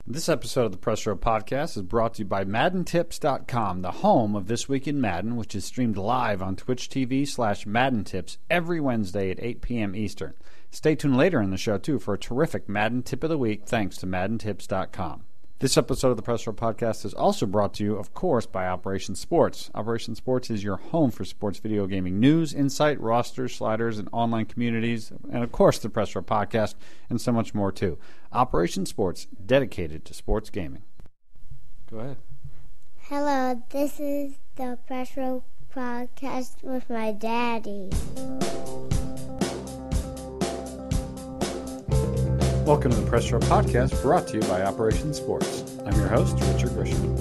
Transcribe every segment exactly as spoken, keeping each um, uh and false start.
This episode of the Press Row Podcast is brought to you by Madden Tips dot com, the home of This Week in Madden, which is streamed live on Twitch T V slash Madden Tips every Wednesday at eight p.m. Eastern. Stay tuned later in the show, too, for a terrific Madden Tip of the Week, thanks to Madden Tips dot com. This episode of the Press Row Podcast is also brought to you, of course, by Operation Sports. Operation Sports is your home for sports video gaming news, insight, rosters, sliders, and online communities, and, of course, the Press Row Podcast, and so much more, too. Operation Sports, dedicated to sports gaming. Go ahead. Hello, this is the Press Row Podcast with my daddy. Welcome to the Press Row Podcast, brought to you by Operation Sports. I'm your host, Richard Grisham.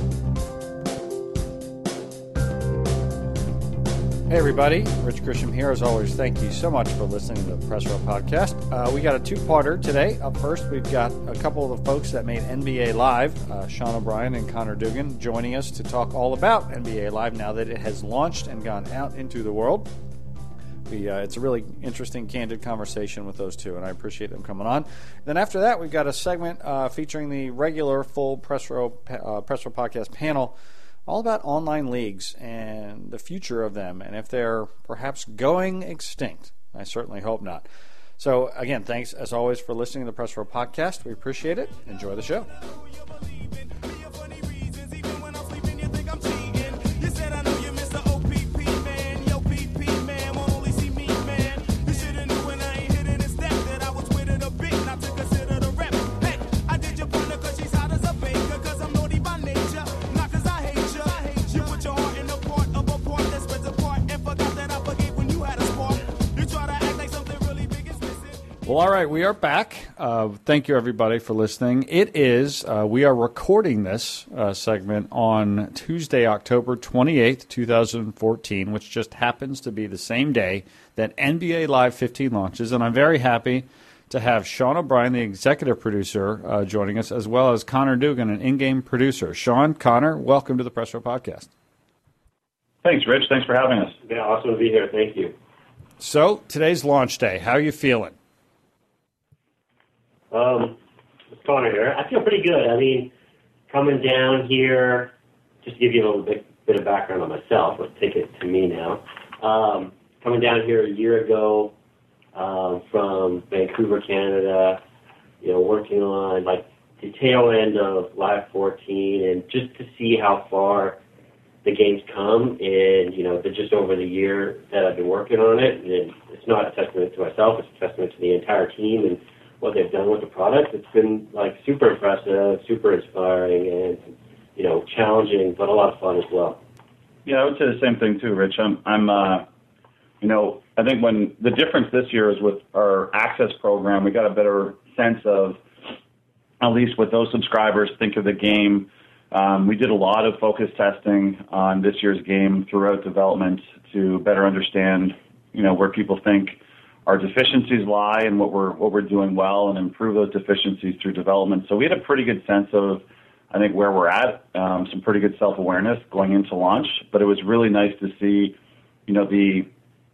Hey everybody, Rich Grisham here. As always, thank you so much for listening to the Press Row Podcast. Uh, we got a two-parter today. Up first, we've got a couple of the folks that made N B A Live, uh, Sean O'Brien and Connor Dugan, joining us to talk all about N B A Live now that it has launched and gone out into the world. We, uh, it's a really interesting, candid conversation with those two, and I appreciate them coming on. Then after that, we've got a segment uh, featuring the regular full Press Row, uh, Press Row Podcast panel, all about online leagues and the future of them, and if they're perhaps going extinct. I certainly hope not. So, again, thanks, as always, for listening to the Press Row Podcast. We appreciate it. Enjoy the show. Well, all right, we are back. Uh, thank you, everybody, for listening. It is, uh, we are recording this uh, segment on Tuesday, October twenty-eighth, twenty fourteen, which just happens to be the same day that N B A Live fifteen launches. And I'm very happy to have Sean O'Brien, the executive producer, uh, joining us, as well as Connor Dugan, an in-game producer. Sean, Connor, welcome to the Press Row Podcast. Thanks, Rich. Thanks for having us. Yeah, awesome to be here. Thank you. So, today's launch day. How are you feeling? Um, it's Connor here. I feel pretty good. I mean, coming down here, just to give you a little bit, bit of background on myself, let's take it to me now. Um, coming down here a year ago um, from Vancouver, Canada, you know, working on like the tail end of Live fourteen, and just to see how far the game's come, and you know, the, just over the year that I've been working on it, and it's not a testament to myself; it's a testament to the entire team and what they've done with the product. It's been like super impressive, super inspiring, and you know, challenging, but a lot of fun as well. Yeah, I would say the same thing too, Rich. I'm, I'm, uh, you know, I think when the difference this year is with our access program, we got a better sense of at least what those subscribers think of the game. Um, we did a lot of focus testing on this year's game throughout development to better understand, you know, where people think our deficiencies lie and what we're what we're doing well, and improve those deficiencies through development. So we had a pretty good sense of, I think, where we're at, um, some pretty good self-awareness going into launch. But it was really nice to see, you know, the,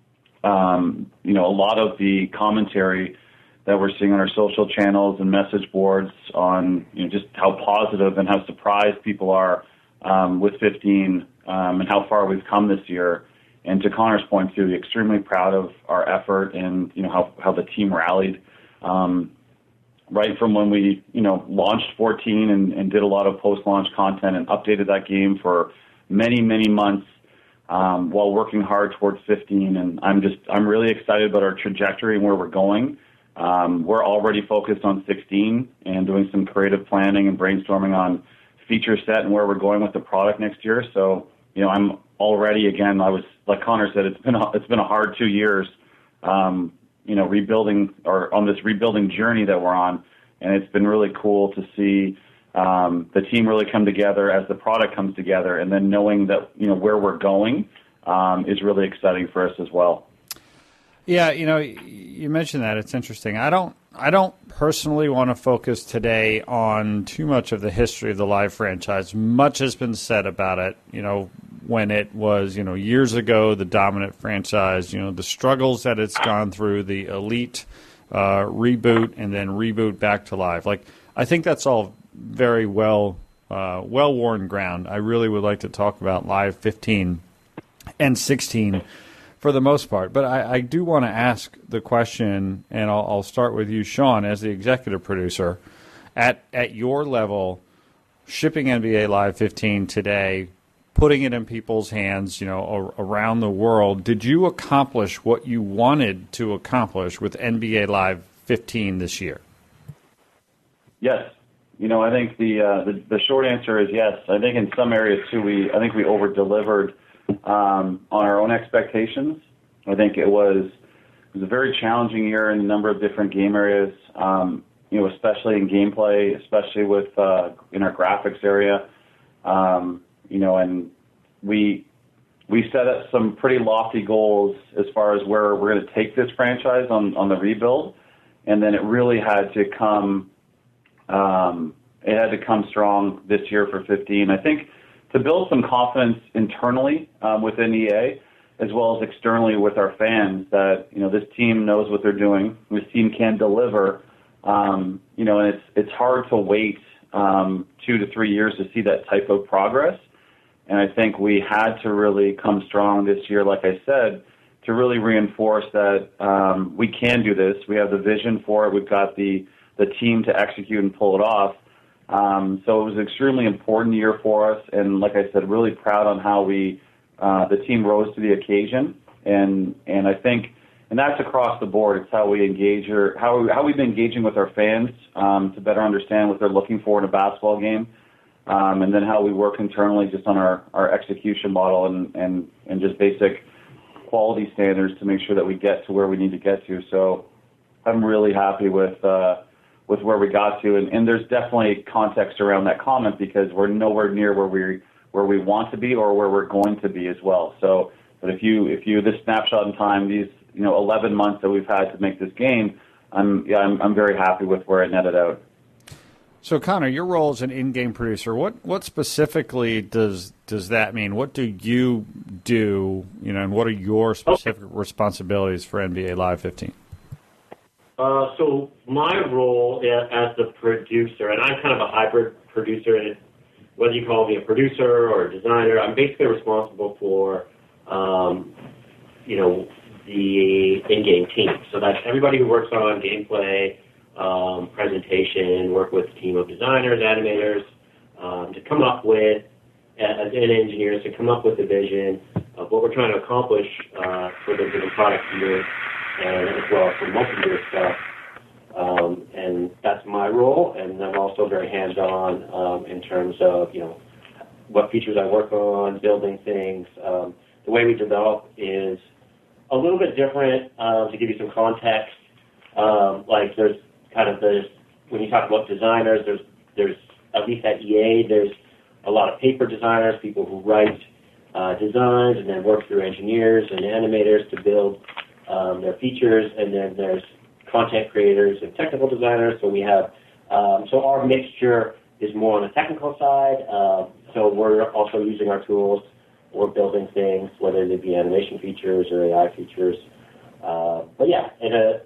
um, you know, a lot of the commentary that we're seeing on our social channels and message boards on, you know, just how positive and how surprised people are um, with fifteen um, and how far we've come this year. And to Connor's point, too, extremely proud of our effort and, you know, how, how the team rallied um, right from when we, you know, launched fourteen and, and did a lot of post-launch content and updated that game for many, many months um, while working hard towards fifteen. And I'm just, I'm really excited about our trajectory and where we're going. Um, we're already focused on sixteen and doing some creative planning and brainstorming on feature set and where we're going with the product next year. So, you know, I'm already, again, I was, like Connor said, it's been a, it's been a hard two years, um, you know, rebuilding or on this rebuilding journey that we're on, and it's been really cool to see um, the team really come together as the product comes together, and then knowing that, you know, where we're going um, is really exciting for us as well. Yeah, you know, you mentioned that. It's interesting. I don't I don't personally want to focus today on too much of the history of the Live franchise. Much has been said about it, you know, when it was, you know, years ago, the dominant franchise, you know, the struggles that it's gone through, the Elite uh, reboot and then reboot back to Live. Like, I think that's all very well uh, well worn ground. I really would like to talk about Live fifteen and sixteen for the most part, but I, I do want to ask the question, and I'll, I'll start with you, Sean, as the executive producer. At at your level, shipping N B A Live fifteen today, putting it in people's hands, you know, around the world, did you accomplish what you wanted to accomplish with N B A Live fifteen this year? Yes. You know, I think the, uh, the the short answer is yes. I think in some areas too, we I think we over delivered um, on our own expectations. I think it was it was a very challenging year in a number of different game areas. Um, you know, especially in gameplay, especially with uh, in our graphics area. Um, you know, and we we set up some pretty lofty goals as far as where we're going to take this franchise on on the rebuild, and then it really had to come. Um, it had to come strong this year for fifteen. I think to build some confidence internally um, within E A, as well as externally with our fans, that you know this team knows what they're doing. This team can deliver. Um, you know, and it's it's hard to wait um, two to three years to see that type of progress. And I think we had to really come strong this year, like I said, to really reinforce that um, we can do this. We have the vision for it. We've got the the team to execute and pull it off. Um, so it was an extremely important year for us, and like I said, really proud on how we uh, the team rose to the occasion. And and I think. And that's across the board. It's how we engage, or how how we've been engaging with our fans um, to better understand what they're looking for in a basketball game, um, and then how we work internally just on our, our execution model and, and, and just basic quality standards to make sure that we get to where we need to get to. So I'm really happy with uh, with where we got to, and, and there's definitely context around that comment because we're nowhere near where we where we want to be or where we're going to be as well. So, but if you if you this snapshot in time, these you know, eleven months that we've had to make this game, I'm, yeah, I'm, I'm very happy with where it netted out. So, Connor, your role as an in-game producer, what, what specifically does does that mean? What do you do, you know, and what are your specific okay. responsibilities for N B A Live fifteen? Uh, so my role as the producer, and I'm kind of a hybrid producer, and whether you call me a producer or a designer, I'm basically responsible for, um, you know, the in-game team. So that's everybody who works on gameplay, um, presentation, work with a team of designers, animators, um, to come up with, as in engineers, to come up with a vision of what we're trying to accomplish uh, for the given product year, and as well as for multi-year stuff. Um, and that's my role, and I'm also very hands-on um, in terms of, you know, what features I work on, building things. Um, the way we develop is a little bit different. Um, to give you some context, um, like there's kind of the, when you talk about designers, there's, there's at least at E A, there's a lot of paper designers, people who write uh, designs and then work through engineers and animators to build um, their features, and then there's content creators and technical designers. So we have, um, so our mixture is more on the technical side. Uh, so we're also using our tools. We're building things, whether they be animation features or A I features. Uh, but yeah, in, a,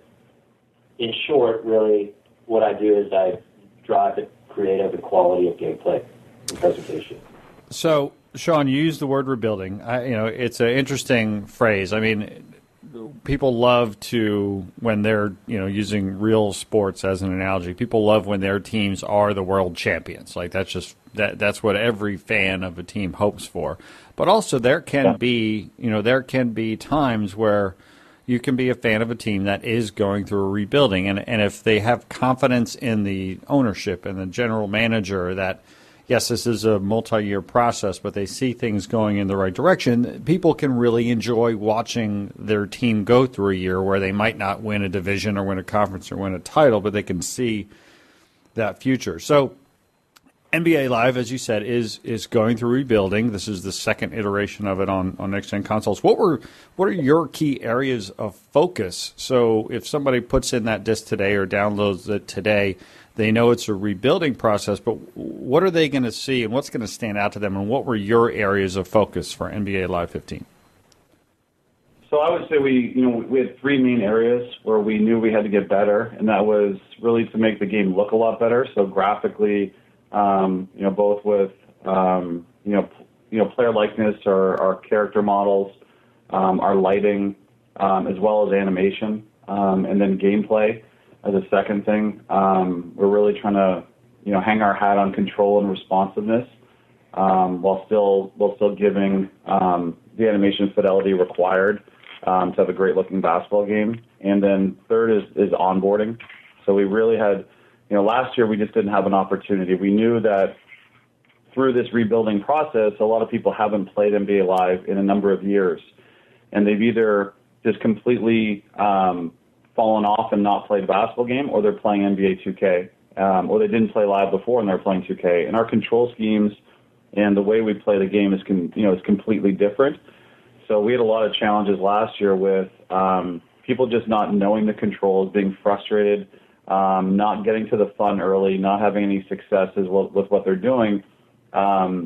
in short, really, what I do is I drive the creative and quality of gameplay and presentation. So, Sean, you used the word rebuilding. I, you know, it's an interesting phrase. I mean, people love to, when they're, you know, using real sports as an analogy, people love when their teams are the world champions. Like, that's just, that that's what every fan of a team hopes for. But also there can yeah. be, you know, there can be times where you can be a fan of a team that is going through a rebuilding. And, and if they have confidence in the ownership and the general manager that, yes, this is a multi-year process, but they see things going in the right direction, people can really enjoy watching their team go through a year where they might not win a division or win a conference or win a title, but they can see that future. So N B A Live, as you said, is is going through rebuilding. This is the second iteration of it on, on next-gen consoles. What were what are your key areas of focus? So if somebody puts in that disc today or downloads it today, they know it's a rebuilding process, but what are they going to see and what's going to stand out to them, and what were your areas of focus for N B A Live fifteen? So I would say we, you know, we had three main areas where we knew we had to get better, and that was really to make the game look a lot better. So graphically, um, you know, both with, um, you know, p- you know, player likeness or our character models, um, our lighting, um, as well as animation, um, and then gameplay as a second thing. Um, we're really trying to, you know, hang our hat on control and responsiveness, um, while still while still giving um, the animation fidelity required um, to have a great-looking basketball game. And then third is, is onboarding. So we really had, you know, last year we just didn't have an opportunity. We knew that through this rebuilding process, a lot of people haven't played N B A Live in a number of years, and they've either just completely um, fallen off and not played a basketball game, or they're playing N B A two K, um, or they didn't play Live before and they're playing two K. And our control schemes and the way we play the game is, con- you know, is completely different. So we had a lot of challenges last year with um, people just not knowing the controls, being frustrated, um, not getting to the fun early, not having any successes with, with what they're doing. Um,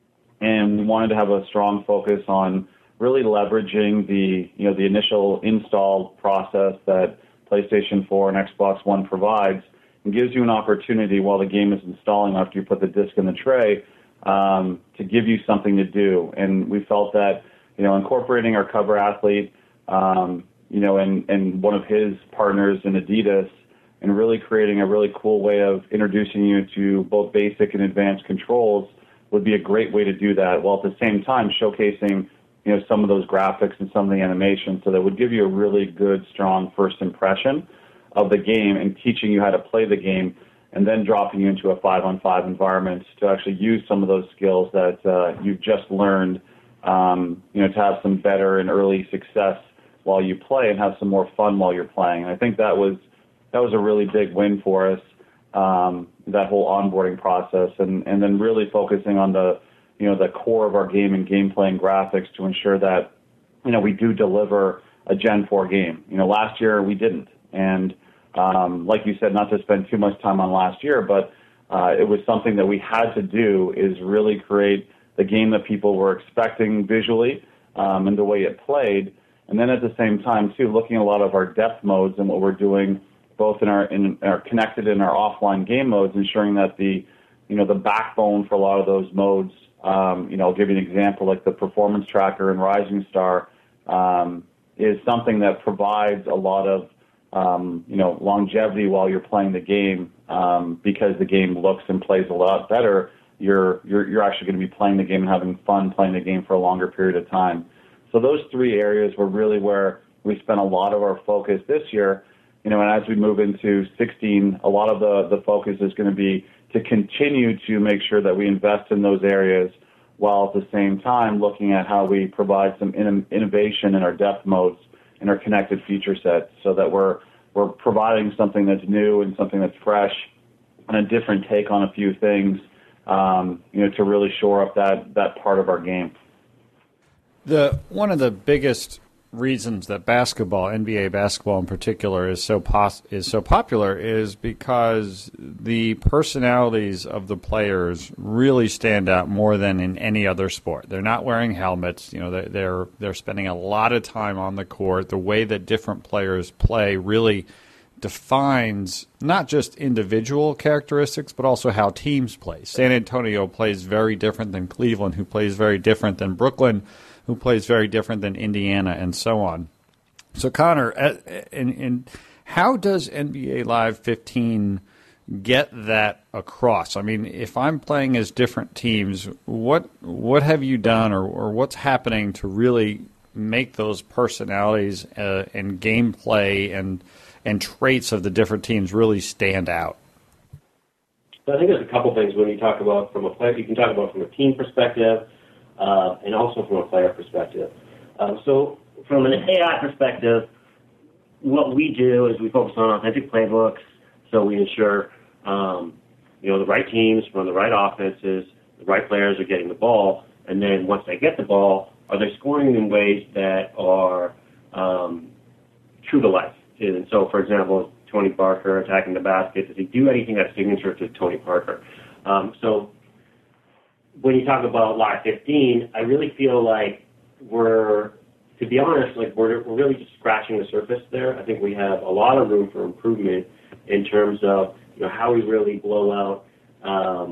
and we wanted to have a strong focus on really leveraging the, you know, the initial install process that PlayStation four and Xbox One provides, and gives you an opportunity while the game is installing after you put the disc in the tray, um, to give you something to do. And we felt that, you know, incorporating our cover athlete, um, you know, and, and one of his partners in Adidas, and really creating a really cool way of introducing you to both basic and advanced controls would be a great way to do that, while at the same time showcasing, you know, some of those graphics and some of the animation, so that would give you a really good, strong first impression of the game and teaching you how to play the game, and then dropping you into a five-on-five environment to actually use some of those skills that uh, you've just learned, um, you know, to have some better and early success while you play and have some more fun while you're playing. And I think that was that was a really big win for us, um, that whole onboarding process, and, and then really focusing on the, you know, the core of our game and gameplay and graphics to ensure that, you know, we do deliver a Gen four game. You know, last year we didn't. And um, like you said, not to spend too much time on last year, but uh, it was something that we had to do, is really create the game that people were expecting visually, um, and the way it played. And then at the same time, too, looking at a lot of our depth modes and what we're doing both in our in our connected and our offline game modes, ensuring that the, you know, the backbone for a lot of those modes, um, you know, I'll give you an example, like the performance tracker in Rising Star, um, is something that provides a lot of, um, you know, longevity while you're playing the game, um, because the game looks and plays a lot better. You're you're you're actually going to be playing the game and having fun playing the game for a longer period of time. So those three areas were really where we spent a lot of our focus this year. You know, and as we move into sixteen, a lot of the, the focus is going to be to continue to make sure that we invest in those areas, while at the same time looking at how we provide some in, innovation in our depth modes and our connected feature sets, so that we're we're providing something that's new and something that's fresh and a different take on a few things, um, you know, to really shore up that, that part of our game. The one of the biggest reasons that basketball, N B A basketball in particular, is so pos- is so popular is because the personalities of the players really stand out more than in any other sport. They're not wearing helmets. You know, they're they're, they're spending a lot of time on the court. The way that different players play really defines not just individual characteristics, but also how teams play. San Antonio plays very different than Cleveland, who plays very different than Brooklyn, who plays very different than Indiana, and so on. So, Connor, in, in, how does N B A Live fifteen get that across? I mean, if I'm playing as different teams, what what have you done, or, or what's happening to really make those personalities uh, and gameplay and and traits of the different teams really stand out? So I think there's a couple things when you talk about from a player. You can talk about from a team perspective, Uh, and also from a player perspective. Um, so from an A I perspective, what we do is we focus on authentic playbooks, so we ensure, um, you know, the right teams run the right offenses, the right players are getting the ball, and then once they get the ball, are they scoring in ways that are um, true to life? And so, for example, Tony Parker attacking the basket, does he do anything that's signature to Tony Parker? Um, so when you talk about Live fifteen, I really feel like we're, to be honest, like we're, we're really just scratching the surface there. I think we have a lot of room for improvement in terms of, you know, how we really blow out um,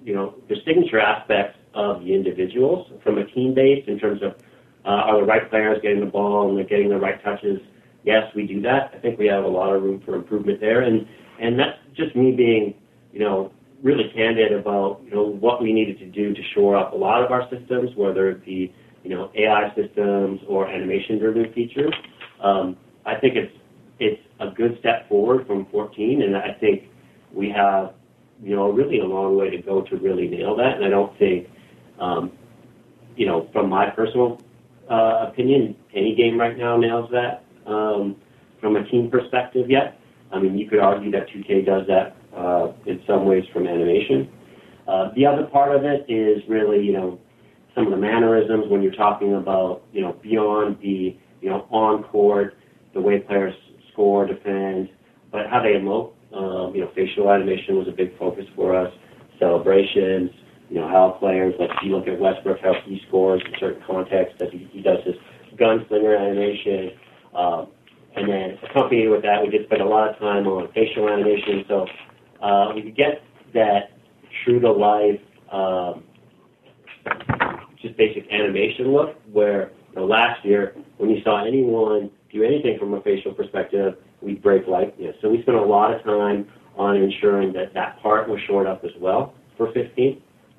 you know, the signature aspects of the individuals from a team base in terms of uh, are the right players getting the ball and they're getting the right touches. Yes, we do that. I think we have a lot of room for improvement there, and and that's just me being, you know, really candid about, you know, what we needed to do to shore up a lot of our systems, whether it be, you know, A I systems or animation-driven features. Um, I think it's it's a good step forward from fourteen, and I think we have, you know, really a long way to go to really nail that. And I don't think, um, you know, from my personal uh, opinion, any game right now nails that um, from a team perspective yet. I mean, you could argue that two K does that uh, in some ways from animation. Uh, the other part of it is really, you know, some of the mannerisms when you're talking about, you know, beyond the, you know, on court, the way players score, defend, but how they emote. Um, you know, facial animation was a big focus for us. Celebrations, you know, how players, like if you look at Westbrook, how he scores in certain contexts, that he, he does his gunslinger animation. Um, and then accompanied with that, we did spend a lot of time on facial animation. So uh, we could get that true to life, um, just basic animation look where, you know, last year when you saw anyone do anything from a facial perspective, we'd break likeness. So we spent a lot of time on ensuring that that part was shored up as well for fifteen.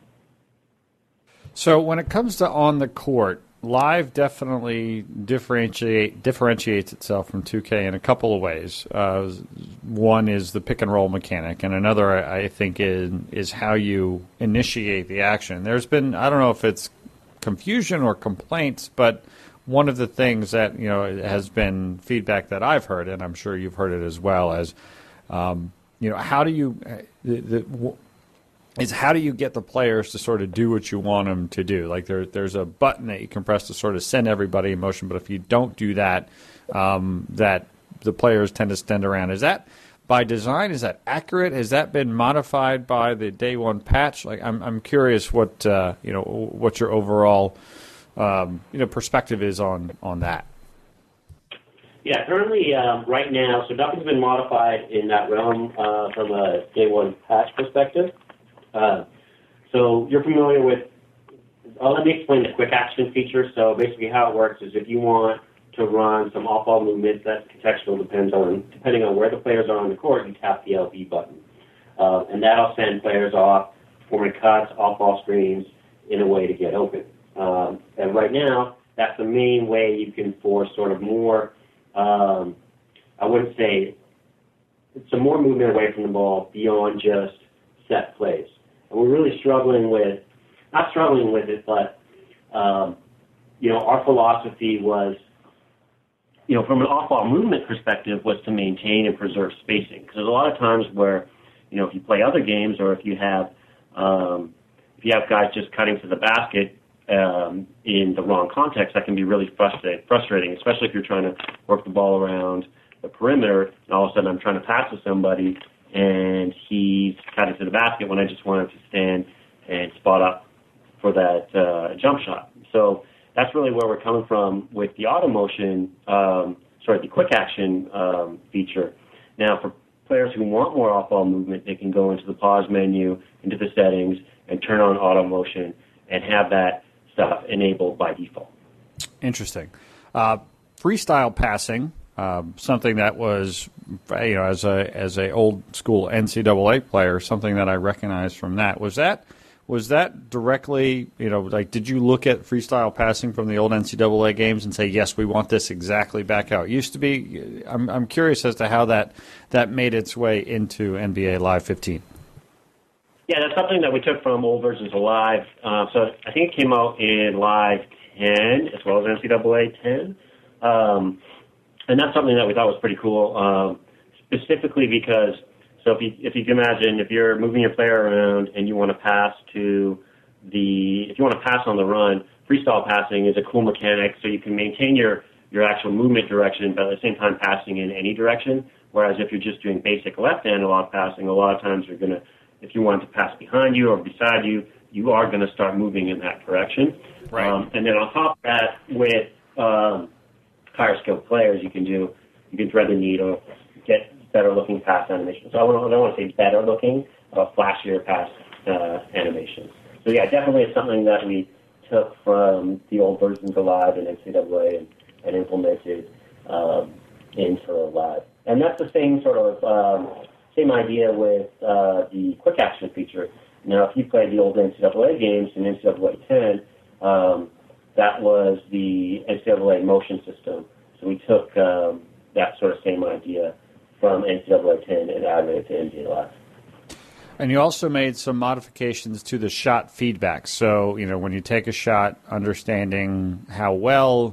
So when it comes to on the court, Live definitely differentiate differentiates itself from two K in a couple of ways. Uh, one is the pick and roll mechanic, and another, I think, is is how you initiate the action. There's been, I don't know if it's confusion or complaints, but one of the things that, you know, has been feedback that I've heard, and I'm sure you've heard it as well, as um, you know, how do you the, the, is how do you get the players to sort of do what you want them to do? Like there, there's a button that you can press to sort of send everybody in motion, but if you don't do that, um, that the players tend to stand around. Is that by design? Is that accurate? Has that been modified by the day one patch? Like I'm, I'm curious what uh, you know, what your overall um, you know perspective is on on that. Yeah, currently, um, right now, so nothing's been modified in that realm uh, from a day one patch perspective. Uh, so you're familiar with, uh, let me explain the quick action feature. So basically how it works is if you want to run some off-ball movements, that's contextual, depends on, depending on where the players are on the court, you tap the L B button. Uh, and that'll send players off, forming cuts, off-ball screens in a way to get open. Um, and right now, that's the main way you can force sort of more, um, I wouldn't say, some more movement away from the ball beyond just set plays. And we're really struggling with, not struggling with it, but, um, you know, our philosophy was, you know, from an off-ball movement perspective, was to maintain and preserve spacing. Because there's a lot of times where, you know, if you play other games or if you have, um, if you have guys just cutting to the basket um, in the wrong context, that can be really frustrating, frustrating, especially if you're trying to work the ball around the perimeter, and all of a sudden I'm trying to pass to somebody and he's cutting to the basket when I just wanted to stand and spot up for that uh, jump shot. So that's really where we're coming from with the auto motion, um, sorry, the quick action um, feature. Now, for players who want more off-ball movement, they can go into the pause menu, into the settings, and turn on auto motion and have that stuff enabled by default. Interesting. Uh, freestyle passing. Um, something that was, you know, as a as a old school N C double A player, something that I recognized from that. Was that was that directly, you know, like did you look at freestyle passing from the old N C double A games and say, yes, we want this exactly back how it used to be? I'm I'm curious as to how that that made its way into N B A Live fifteen. Yeah, that's something that we took from old versions of Live. Uh, so I think it came out in Live ten as well as N C double A ten. Um, And that's something that we thought was pretty cool, um, specifically because, so if you, if you can imagine, if you're moving your player around and you want to pass to the, if you want to pass on the run, freestyle passing is a cool mechanic, so you can maintain your, your actual movement direction, but at the same time passing in any direction, whereas if you're just doing basic left analog passing, a lot of times you're going to, if you want to pass behind you or beside you, you are going to start moving in that direction. Right. Um, and then on top of that, with um, higher skilled players, you can do, you can thread the needle, get better looking pass animation. So I don't, I don't want to say better looking, uh, flashier pass uh, animations. So yeah, definitely it's something that we took from the old versions of Live in N C double A and, and implemented um, into Live. And that's the same sort of um, same idea with uh, the quick action feature. Now, if you played the old N C double A games in N C double A ten, um, that was the N C double A motion system. So we took um, that sort of same idea from N C double A ten and added it to N B A Live. And you also made some modifications to the shot feedback. So, you know, when you take a shot, understanding how well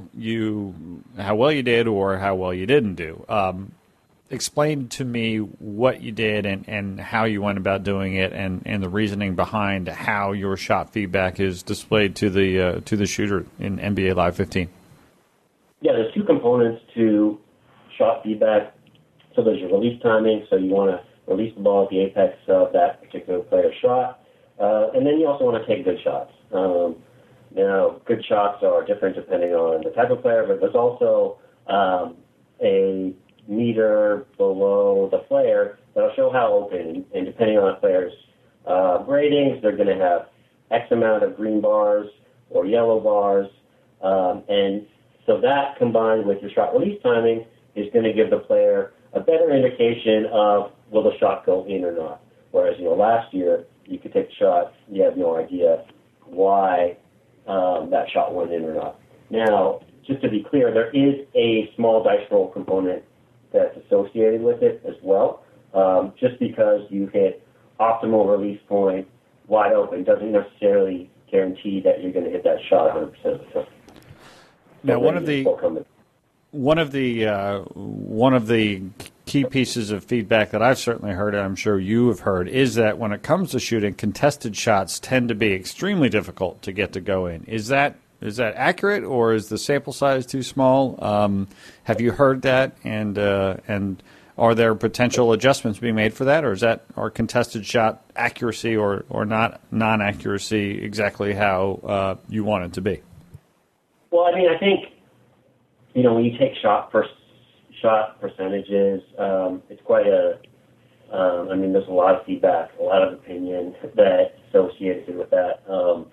you how well you did or how well you didn't do. Um, explain to me what you did and, and how you went about doing it, and, and the reasoning behind how your shot feedback is displayed to the uh, to the shooter in N B A Live fifteen. Yeah, there's two components to shot feedback. So there's your release timing. So you want to release the ball at the apex of that particular player's shot. Uh, and then you also want to take good shots. Um, now, good shots are different depending on the type of player, but there's also um, a meter below the player that'll show how open, and depending on the player's uh, ratings, they're going to have X amount of green bars or yellow bars. Um, and so that combined with your shot release timing is going to give the player a better indication of will the shot go in or not. Whereas, you know, last year you could take the shot, you have no idea why um, that shot went in or not. Now, just to be clear, there is a small dice roll component that's associated with it as well. Um, just because you hit optimal release point wide open doesn't necessarily guarantee that you're going to hit that shot one hundred percent of the time. Now, one of the one of the uh, one of the key pieces of feedback that I've certainly heard, and I'm sure you have heard, is that when it comes to shooting, contested shots tend to be extremely difficult to get to go in. Is that is that accurate, or is the sample size too small? Um, have you heard that, and uh, and are there potential adjustments being made for that, or is that our contested shot accuracy or or not non-accuracy exactly how uh, you want it to be? Well, I mean, I think, you know, when you take shot per shot percentages, um, it's quite a, um, I mean, there's a lot of feedback, a lot of opinion that's associated with that. Um,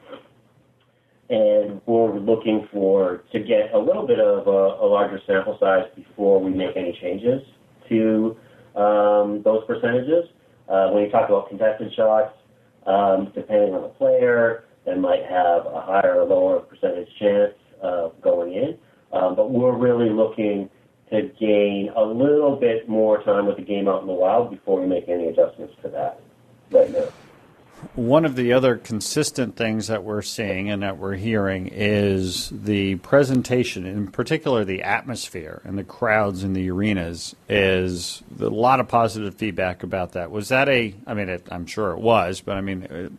and we're looking for, to get a little bit of a, a larger sample size before we make any changes to um, those percentages. Uh, when you talk about contested shots, um, depending on the player, they might have a higher or lower percentage chance Uh, going in, um, but we're really looking to gain a little bit more time with the game out in the wild before we make any adjustments to that right now. One of the other consistent things that we're seeing and that we're hearing is the presentation, in particular the atmosphere and the crowds in the arenas, is a lot of positive feedback about that. Was that a, I mean, it, I'm sure it was, but I mean,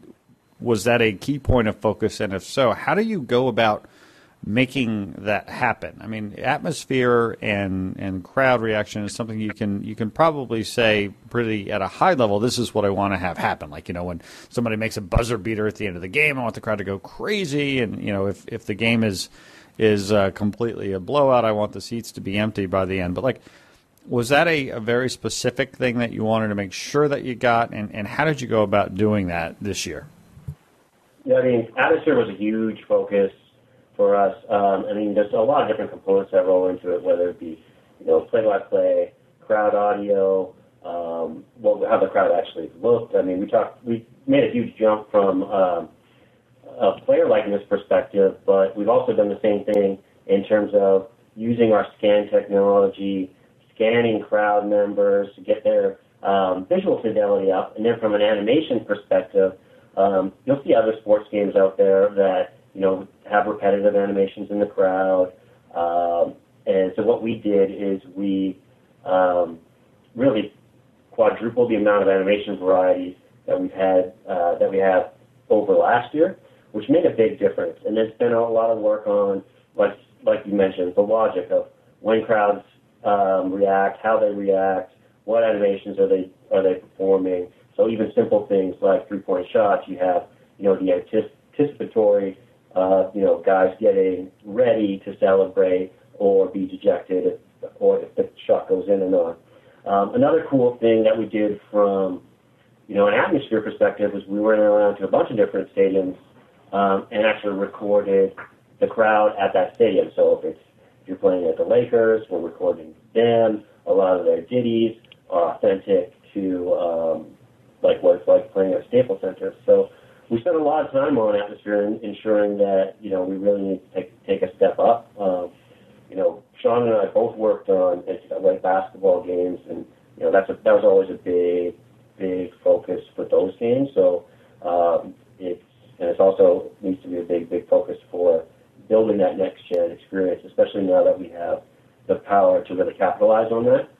was that a key point of focus? And if so, how do you go about making that happen? I mean, atmosphere and and crowd reaction is something you can you can probably say pretty at a high level. This is what I want to have happen. Like, you know, when somebody makes a buzzer beater at the end of the game, I want the crowd to go crazy. And you know, if if the game is is uh, completely a blowout, I want the seats to be empty by the end. But like, was that a, a very specific thing that you wanted to make sure that you got? And and how did you go about doing that this year? Yeah, I mean, atmosphere was a huge focus for us. Um, I mean, there's a lot of different components that roll into it, whether it be, you know, play-by-play, crowd audio, um, what, how the crowd actually looked. I mean, we talked, we made a huge jump from um, a player likeness perspective, but we've also done the same thing in terms of using our scan technology, scanning crowd members to get their um, visual fidelity up, and then from an animation perspective, um, you'll see other sports games out there that, you know, have repetitive animations in the crowd. Um, and so what we did is we um, really quadrupled the amount of animation varieties that we've had, uh, that we have over last year, which made a big difference. And there's been a lot of work on, like, like you mentioned, the logic of when crowds um, react, how they react, what animations are they are they performing. So even simple things like three-point shots, you have, you know, the anticipatory Uh, you know, guys getting ready to celebrate or be dejected if, or if the shot goes in or not. Um, another cool thing that we did from, you know, an atmosphere perspective was we went around to a bunch of different stadiums um, and actually recorded the crowd at that stadium. So if it's if you're playing at the Lakers, we're recording them. A lot of their ditties are authentic to um, like what it's like playing at Staples Center. So we spent a lot of time on atmosphere and ensuring that, you know, we really need to take, take a step up. Um, you know, Sean and I both worked on N C double A basketball games, and, you know, that's a, that was always a big, big focus for those games. So um, it's, and it's also needs to be a big, big focus for building that next-gen experience, especially now that we have the power to really capitalize on that.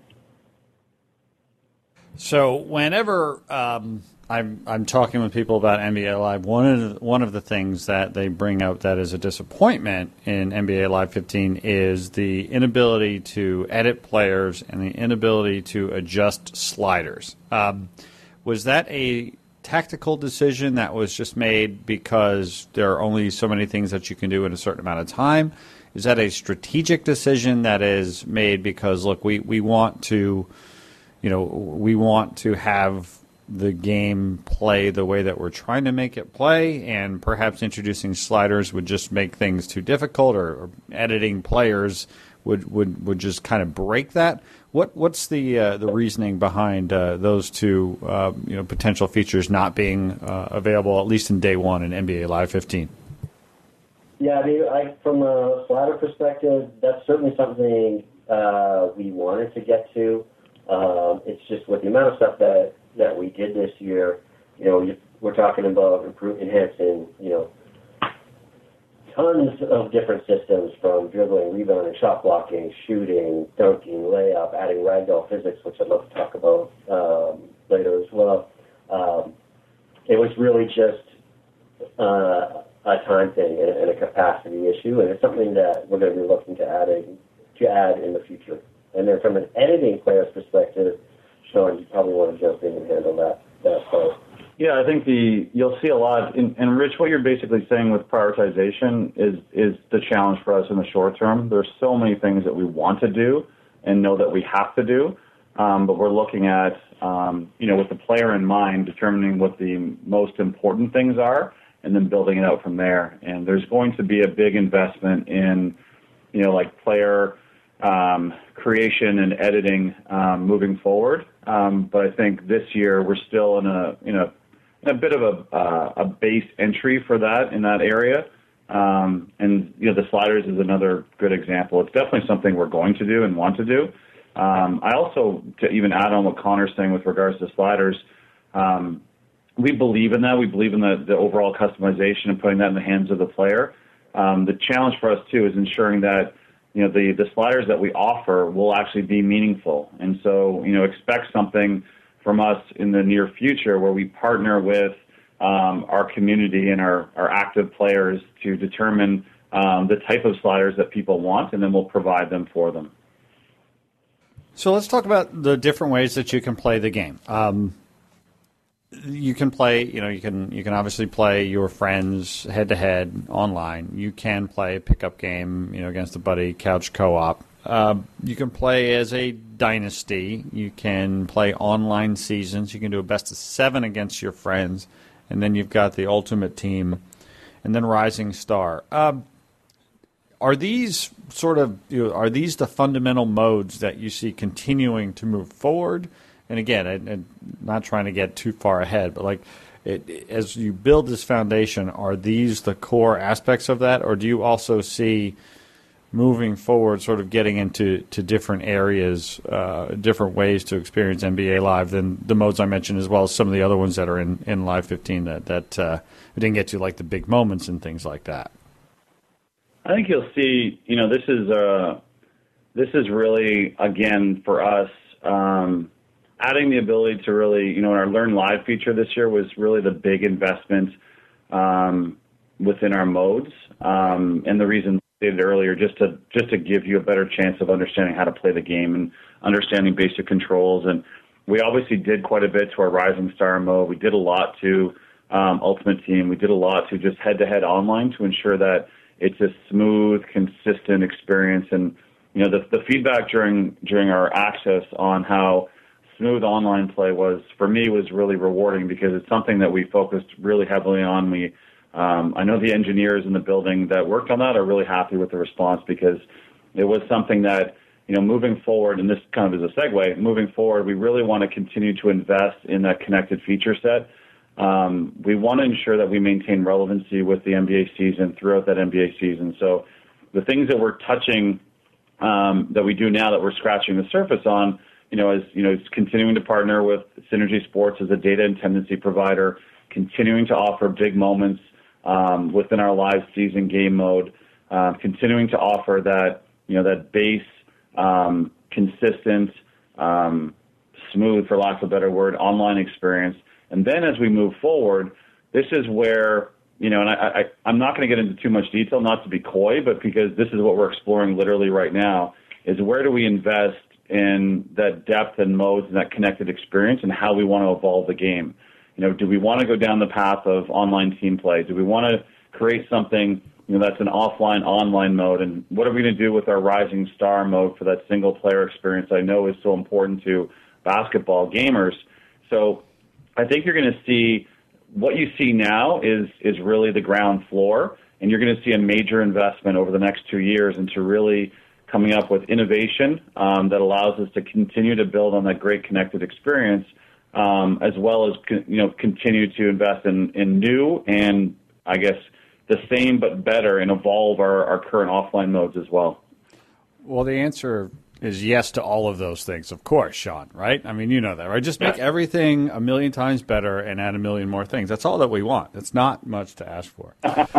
So whenever um, I'm I'm talking with people about N B A Live, one of the, one of the things that they bring out that is a disappointment in N B A Live fifteen is the inability to edit players and the inability to adjust sliders. Um, was that a tactical decision that was just made because there are only so many things that you can do in a certain amount of time? Is that a strategic decision that is made because, look, we, we want to, you know, we want to have the game play the way that we're trying to make it play, and perhaps introducing sliders would just make things too difficult, or, or editing players would, would, would just kind of break that? What what's the uh, the reasoning behind uh, those two uh, you know potential features not being uh, available, at least in day one in N B A Live fifteen? Yeah, I mean, I, from a slider perspective, that's certainly something uh, we wanted to get to. Um, it's just with the amount of stuff that, that we did this year, you know, you, we're talking about improve, enhancing, you know, tons of different systems, from dribbling, rebounding, shot blocking, shooting, dunking, layup, adding ragdoll physics, which I'd love to talk about um, later as well. Um, it was really just uh, a time thing and, and a capacity issue, and it's something that we're going to be looking to adding to add in the future. And then from an editing player's perspective, Sean, you probably want to jump in and handle that that part. Yeah, I think the you'll see a lot. In, and Rich, what you're basically saying with prioritization is is the challenge for us in the short term. There's so many things that we want to do and know that we have to do, um, but we're looking at, um, you know, with the player in mind, determining what the most important things are, and then building it out from there. And there's going to be a big investment in, you know, like player um, creation and editing um, moving forward. Um, but I think this year we're still in a, you know, a bit of a uh, a base entry for that in that area. Um, and, you know, the sliders is another good example. It's definitely something we're going to do and want to do. Um, I also, to even add on what Connor's saying with regards to sliders, um, we believe in that. We believe in the, the overall customization and putting that in the hands of the player. Um, the challenge for us, too, is ensuring that, you know, the, the sliders that we offer will actually be meaningful. And so, you know, expect something from us in the near future where we partner with um, our community and our, our active players to determine um, the type of sliders that people want, and then we'll provide them for them. So let's talk about the different ways that you can play the game. Um, you can play, you know, you can you can obviously play your friends head to head online. You can play a pickup game, you know, against a buddy, couch co-op. Uh, you can play as a dynasty. You can play online seasons. You can do a best of seven against your friends, and then you've got the ultimate team, and then Rising Star. Uh, are these sort of you know, are these the fundamental modes that you see continuing to move forward? And again, I, I'm not trying to get too far ahead, but like it, as you build this foundation, are these the core aspects of that, or do you also see moving forward, sort of getting into to different areas, uh, different ways to experience N B A Live than the modes I mentioned, as well as some of the other ones that are in, in Live fifteen that, that uh, we didn't get to, like the big moments and things like that? I think you'll see, you know, this is uh, this is really, again, for us, um, adding the ability to really, you know, our Learn Live feature this year was really the big investment um, within our modes. Um, and the reason stated earlier, just to just to give you a better chance of understanding how to play the game and understanding basic controls. And we obviously did quite a bit to our Rising Star mode. We did a lot to um, Ultimate Team. We did a lot to just head-to-head online to ensure that it's a smooth, consistent experience. And you know, the, the feedback during during our access on how smooth online play was, for me, was really rewarding because it's something that we focused really heavily on. We, um, I know the engineers in the building that worked on that are really happy with the response because it was something that, you know, moving forward, and this kind of is a segue, moving forward, we really want to continue to invest in that connected feature set. Um, we want to ensure that we maintain relevancy with the N B A season throughout that N B A season. So the things that we're touching, um, that we do now that we're scratching the surface on, you know, is, you know, it's continuing to partner with Synergy Sports as a data and tendency provider, continuing to offer big moments um, within our live season game mode, uh, continuing to offer that, you know, that base, um, consistent, um, smooth, for lack of a better word, online experience. And then as we move forward, this is where, you know, and I, I, I'm not going to get into too much detail, not to be coy, but because this is what we're exploring literally right now, is where do we invest in that depth and modes and that connected experience and how we want to evolve the game. You know, do we want to go down the path of online team play? Do we want to create something, you know, that's an offline, online mode? And what are we going to do with our Rising Star mode for that single-player experience I know is so important to basketball gamers? So I think you're going to see what you see now is is really the ground floor, and you're going to see a major investment over the next two years into really coming up with innovation um, that allows us to continue to build on that great connected experience, um, as well as, you know, continue to invest in, in new and, I guess, the same but better and evolve our, our current offline modes as well. Well, the answer is yes to all of those things, of course, Sean, right? I mean, you know that, right? Just make yeah. everything a million times better and add a million more things. That's all that we want. It's not much to ask for.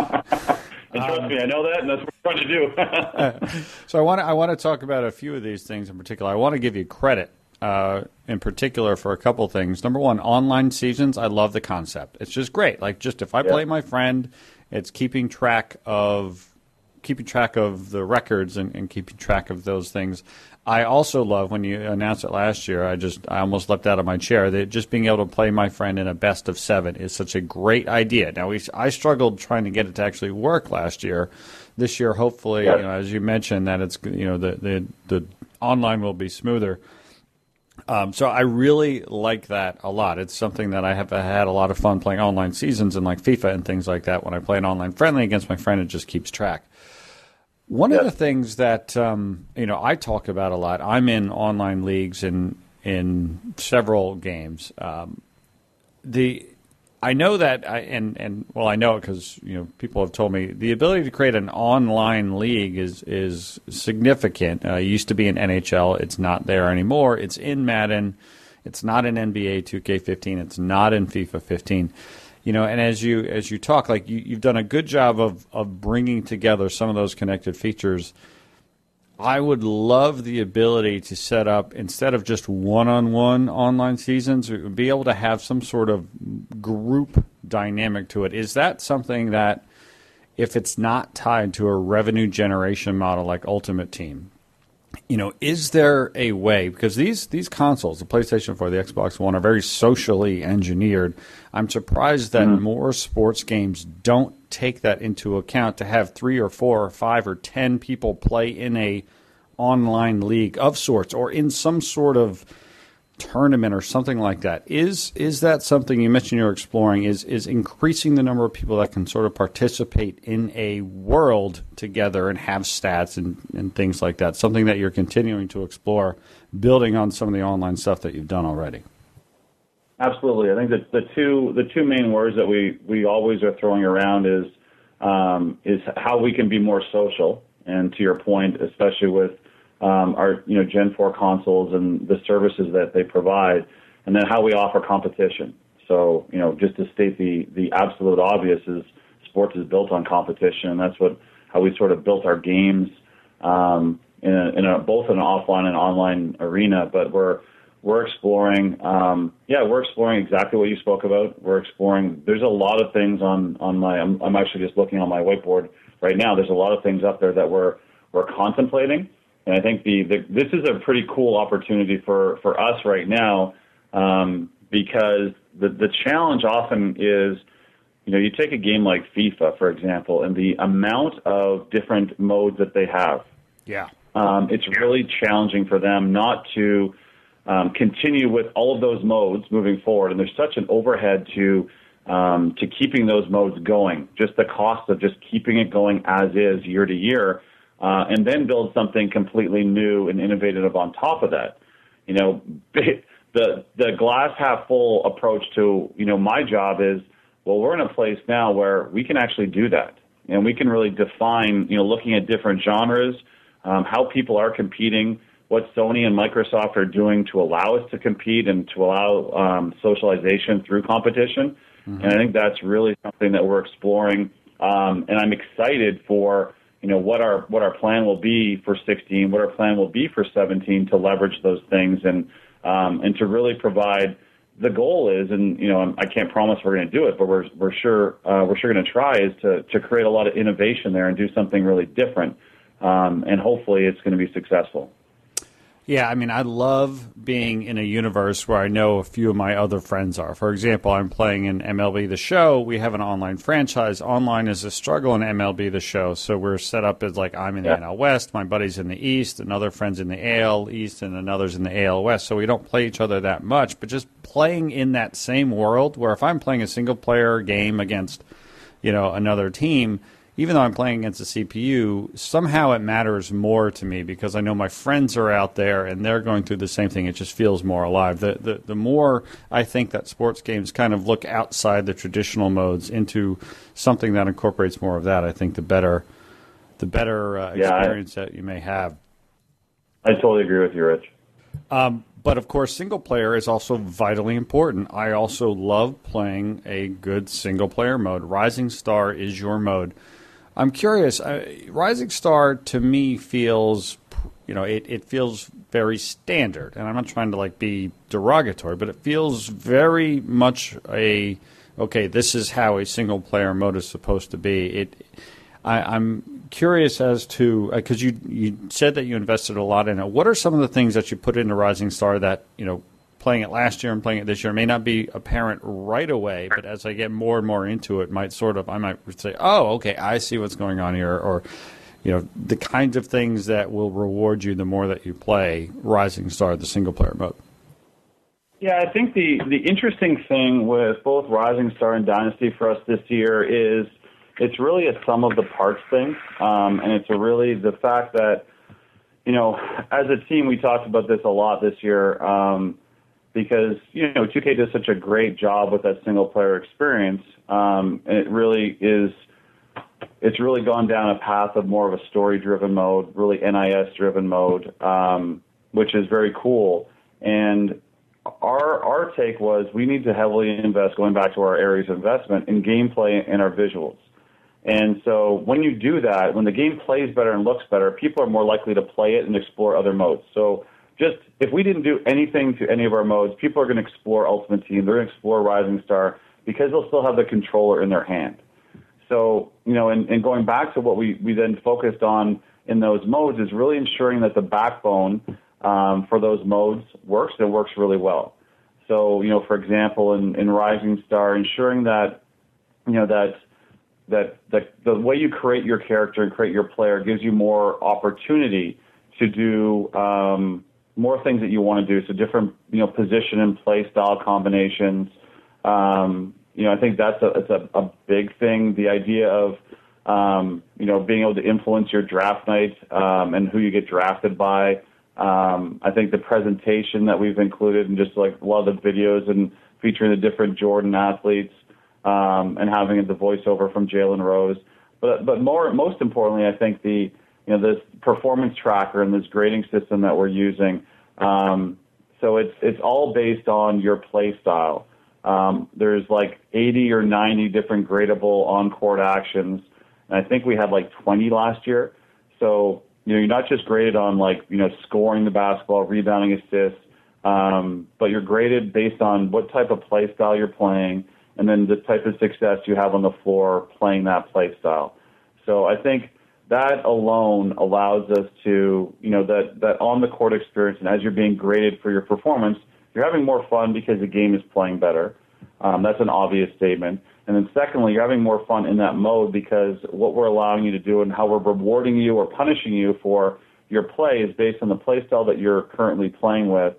And trust um, me, I know that, and that's what we're trying to do. So I want to I want to talk about a few of these things in particular. I want to give you credit uh, in particular for a couple things. Number one, online seasons. I love the concept. It's just great. Like, just if I yeah. play my friend, it's keeping track of keeping track of the records and, and keeping track of those things. I also love when you announced it last year. I just I almost leapt out of my chair. That just being able to play my friend in a best of seven is such a great idea. Now we I struggled trying to get it to actually work last year. This year, hopefully, yes. you know, as you mentioned, that it's you know the the, the online will be smoother. Um, so I really like that a lot. It's something that I have had a lot of fun playing online seasons and like FIFA and things like that. When I play an online friendly against my friend, it just keeps track. One yep. of the things that um, you know I talk about a lot, I'm in online leagues in in several games. Um, the I know that, I, and and well, I know it because you know people have told me the ability to create an online league is is significant. Uh, it used to be in N H L, it's not there anymore. It's in Madden, it's not in N B A two K fifteen, it's not in FIFA fifteen. You know, and as you as you talk, like you, you've done a good job of, of bringing together some of those connected features. I would love the ability to set up, instead of just one-on-one online seasons, be able to have some sort of group dynamic to it. Is that something that, if it's not tied to a revenue generation model like Ultimate Team, you know, is there a way, because these these consoles, the PlayStation four, the Xbox One, are very socially engineered. I'm surprised that mm-hmm. more sports games don't take that into account, to have three or four or five or ten people play in a online league of sorts or in some sort of tournament or something like that. Is is that something you mentioned you're exploring, is is increasing the number of people that can sort of participate in a world together and have stats and, and things like that, something that you're continuing to explore, building on some of the online stuff that you've done already? Absolutely. I think that the two the two main words that we, we always are throwing around is um, is how we can be more social. And to your point, especially with Um, our, you know, Gen four consoles and the services that they provide, and then how we offer competition. So, you know, just to state the, the absolute obvious is sports is built on competition, and that's what how we sort of built our games um, in, a, in a, both in an offline and online arena. But we're we're exploring, um, yeah, we're exploring exactly what you spoke about. We're exploring. There's a lot of things on on my. I'm, I'm actually just looking on my whiteboard right now. There's a lot of things up there that we're we're contemplating. And I think the, the this is a pretty cool opportunity for, for us right now um, because the, the challenge often is, you know, you take a game like FIFA, for example, and the amount of different modes that they have. Yeah. Um, it's really challenging for them not to um, continue with all of those modes moving forward. And there's such an overhead to um, to keeping those modes going, just the cost of just keeping it going as is year to year, uh, and then build something completely new and innovative on top of that. You know, the the glass half full approach to, you know, my job is, well, we're in a place now where we can actually do that. And we can really define, you know, looking at different genres, um, how people are competing, what Sony and Microsoft are doing to allow us to compete and to allow um, socialization through competition. Mm-hmm. And I think that's really something that we're exploring. Um, and I'm excited for, you know, what our what our plan will be for sixteen, what our plan will be for seventeen to leverage those things and um, and to really provide. The goal is, and you know, I can't promise we're going to do it, but we're we're sure uh, we're sure going to try, is to to create a lot of innovation there and do something really different, um, and hopefully it's going to be successful. Yeah, I mean, I love being in a universe where I know a few of my other friends are. For example, I'm playing in M L B The Show. We have an online franchise. Online is a struggle in M L B The Show, so we're set up as like I'm in yeah. the N L West, my buddy's in the East, another friend's in the A L East, and another's in the A L West. So we don't play each other that much, but just playing in that same world where if I'm playing a single-player game against, you know, another team, even though I'm playing against a C P U, somehow it matters more to me because I know my friends are out there and they're going through the same thing. It just feels more alive. The the, the more I think that sports games kind of look outside the traditional modes into something that incorporates more of that, I think the better the better uh, experience yeah, I, that you may have. I totally agree with you, Rich. Um, but, of course, single-player is also vitally important. I also love playing a good single-player mode. Rising Star is your mode. I'm curious, uh, Rising Star to me feels, you know, it, it feels very standard. And I'm not trying to, like, be derogatory, but it feels very much a, okay, this is how a single-player mode is supposed to be. It, I, I'm curious as to, because uh, you you said that you invested a lot in it. What are some of the things that you put into Rising Star that, you know, playing it last year and playing it this year may not be apparent right away, but as I get more and more into it, might sort of, I might say, oh, okay, I see what's going on here, or, you know, the kinds of things that will reward you the more that you play Rising Star, the single-player mode. Yeah, I think the, the interesting thing with both Rising Star and Dynasty for us this year is it's really a sum of the parts thing, um, and it's a really the fact that, you know, as a team, we talked about this a lot this year, um, because, you know, two K does such a great job with that single-player experience, um, and it really is, it's really gone down a path of more of a story-driven mode, really N I S-driven mode, um, which is very cool. And our our take was we need to heavily invest, going back to our areas of investment, in gameplay and our visuals. And so when you do that, when the game plays better and looks better, people are more likely to play it and explore other modes. So just if we didn't do anything to any of our modes, people are going to explore Ultimate Team. They're going to explore Rising Star because they'll still have the controller in their hand. So, you know, and, and going back to what we, we then focused on in those modes is really ensuring that the backbone um, for those modes works and works really well. So, you know, for example, in, in Rising Star, ensuring that, you know, that that the, the way you create your character and create your player gives you more opportunity to do um, more things that you want to do. So different, you know, position and play style combinations. Um, you know, I think that's a, it's a, a big thing. The idea of, um, you know, being able to influence your draft night um, and who you get drafted by. Um, I think the presentation that we've included and just like a lot of the videos and featuring the different Jordan athletes. Um, and having the voiceover from Jalen Rose, but but more most importantly, I think the you know this performance tracker and this grading system that we're using. Um, so it's it's all based on your play style. Um, there's like eighty or ninety different gradable on-court actions, and I think we had like twenty last year. So you know you're not just graded on like you know scoring the basketball, rebounding, assists, um, but you're graded based on what type of play style you're playing. And then the type of success you have on the floor playing that play style. So I think that alone allows us to, you know, that, that on-the-court experience, and as you're being graded for your performance, you're having more fun because the game is playing better. Um, that's an obvious statement. And then secondly, you're having more fun in that mode because what we're allowing you to do and how we're rewarding you or punishing you for your play is based on the play style that you're currently playing with.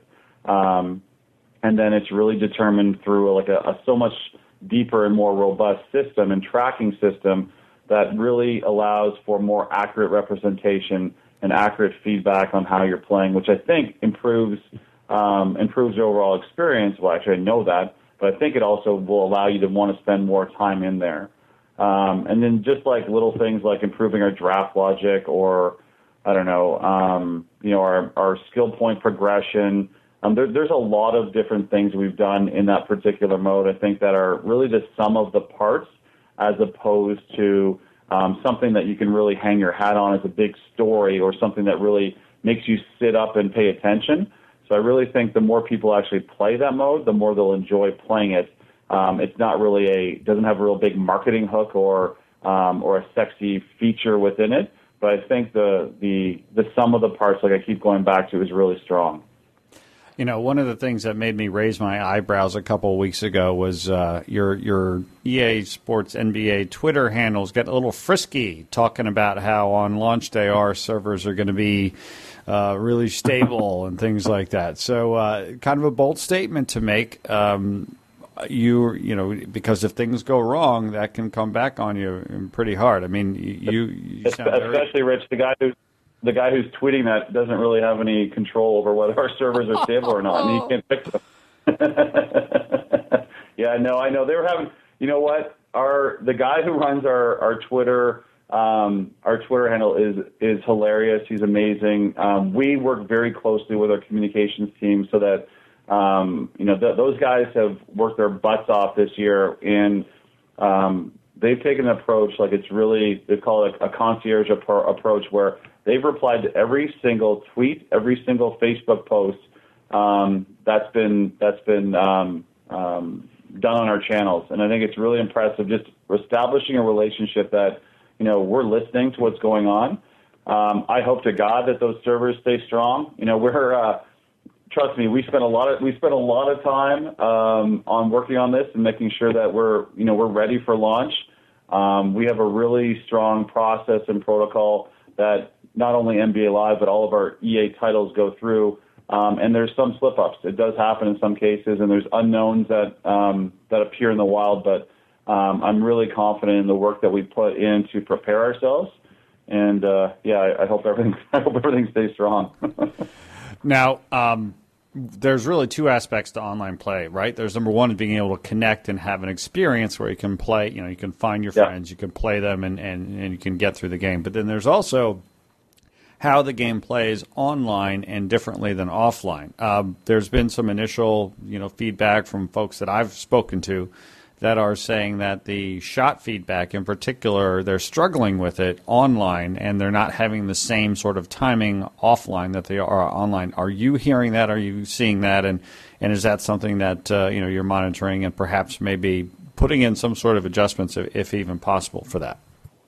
Um, and then it's really determined through like a, a so much deeper and more robust system and tracking system that really allows for more accurate representation and accurate feedback on how you're playing, which I think improves um, improves the overall experience. Well, actually, I know that, but I think it also will allow you to want to spend more time in there. Um, and then just like little things like improving our draft logic, or I don't know, um, you know, our, our skill point progression. Um, there, there's a lot of different things we've done in that particular mode, I think, that are really the sum of the parts, as opposed to um, something that you can really hang your hat on as a big story, or something that really makes you sit up and pay attention. So I really think the more people actually play that mode, the more they'll enjoy playing it. Um, it's not really a, doesn't have a real big marketing hook or um, or a sexy feature within it, but I think the, the the sum of the parts, like I keep going back to, is really strong. You know, one of the things that made me raise my eyebrows a couple of weeks ago was uh, your your E A Sports N B A Twitter handles get a little frisky, talking about how on launch day our servers are going to be uh, really stable and things like that. So, uh, kind of a bold statement to make. Um, you you know, because if things go wrong, that can come back on you pretty hard. I mean, you, you sound especially very... Rich, the guy who. The guy who's tweeting that doesn't really have any control over whether our servers are stable or not, and he can't fix them. Yeah, no, I know they were having. You know what? Our the guy who runs our our Twitter um, our Twitter handle is is hilarious. He's amazing. Um, we work very closely with our communications team so that um, you know th- those guys have worked their butts off this year in. Um, they've taken an approach like it's really they call it a concierge ap- approach where. They've replied to every single tweet, every single Facebook post um, that's been that's been um, um, done on our channels, and I think it's really impressive. Just establishing a relationship that you know we're listening to what's going on. Um, I hope to God that those servers stay strong. You know, we're uh, trust me, we spent a lot of we spent a lot of time um, on working on this and making sure that we're you know we're ready for launch. Um, we have a really strong process and protocol that. Not only N B A Live, but all of our E A titles go through, um, and there's some slip-ups. It does happen in some cases, and there's unknowns that um, that appear in the wild, but um, I'm really confident in the work that we put in to prepare ourselves, and uh, yeah, I, I hope everything I hope everything stays strong. Now, um, there's really two aspects to online play, right? There's number one, being able to connect and have an experience where you can play, you know, you can find your yeah. friends, you can play them, and, and, and you can get through the game. But then there's also how the game plays online and differently than offline. Um, there's been some initial, you know, feedback from folks that I've spoken to that are saying that the shot feedback in particular, they're struggling with it online and they're not having the same sort of timing offline that they are online. Are you hearing that? Are you seeing that? And, and is that something that, uh, you know, you're monitoring and perhaps maybe putting in some sort of adjustments, if, if even possible, for that?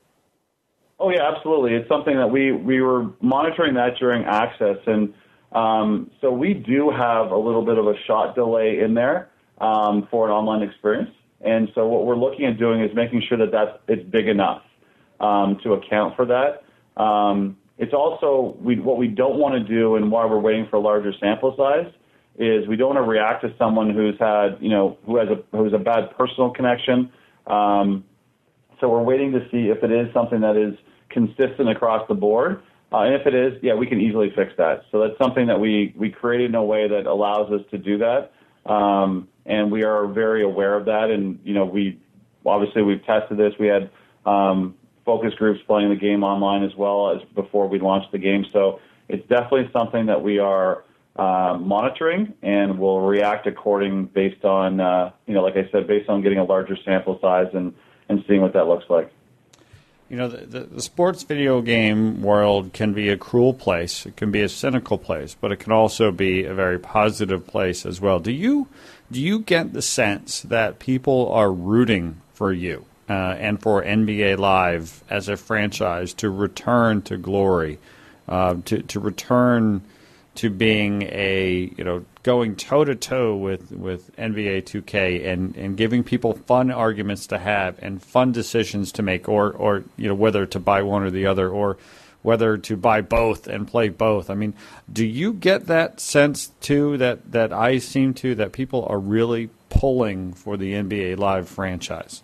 Oh, yeah, absolutely. It's something that we, we were monitoring that during access. And um, so we do have a little bit of a shot delay in there um, for an online experience. And so what we're looking at doing is making sure that that's, it's big enough um, to account for that. Um, it's also we, what we don't want to do, and why we're waiting for a larger sample size, is we don't want to react to someone who's had, you know, who has a, who's a bad personal connection. Um, so we're waiting to see if it is something that is consistent across the board. Uh, and if it is, yeah, we can easily fix that. So that's something that we, we created in a way that allows us to do that. Um, and we are very aware of that. And, you know, we obviously we've tested this. We had um, focus groups playing the game online as well as before we launched the game. So it's definitely something that we are uh, monitoring and will react according based on, uh, you know, like I said, based on getting a larger sample size and, and seeing what that looks like. You know, the, the, the sports video game world can be a cruel place. It can be a cynical place, but it can also be a very positive place as well. Do you do you get the sense that people are rooting for you uh, and for N B A Live as a franchise to return to glory, uh, to to return to being a, you know, going toe-to-toe with, with N B A two K and, and giving people fun arguments to have and fun decisions to make, or, or you know, whether to buy one or the other, or whether to buy both and play both. I mean, do you get that sense too that that I seem to that people are really pulling for the N B A Live franchise?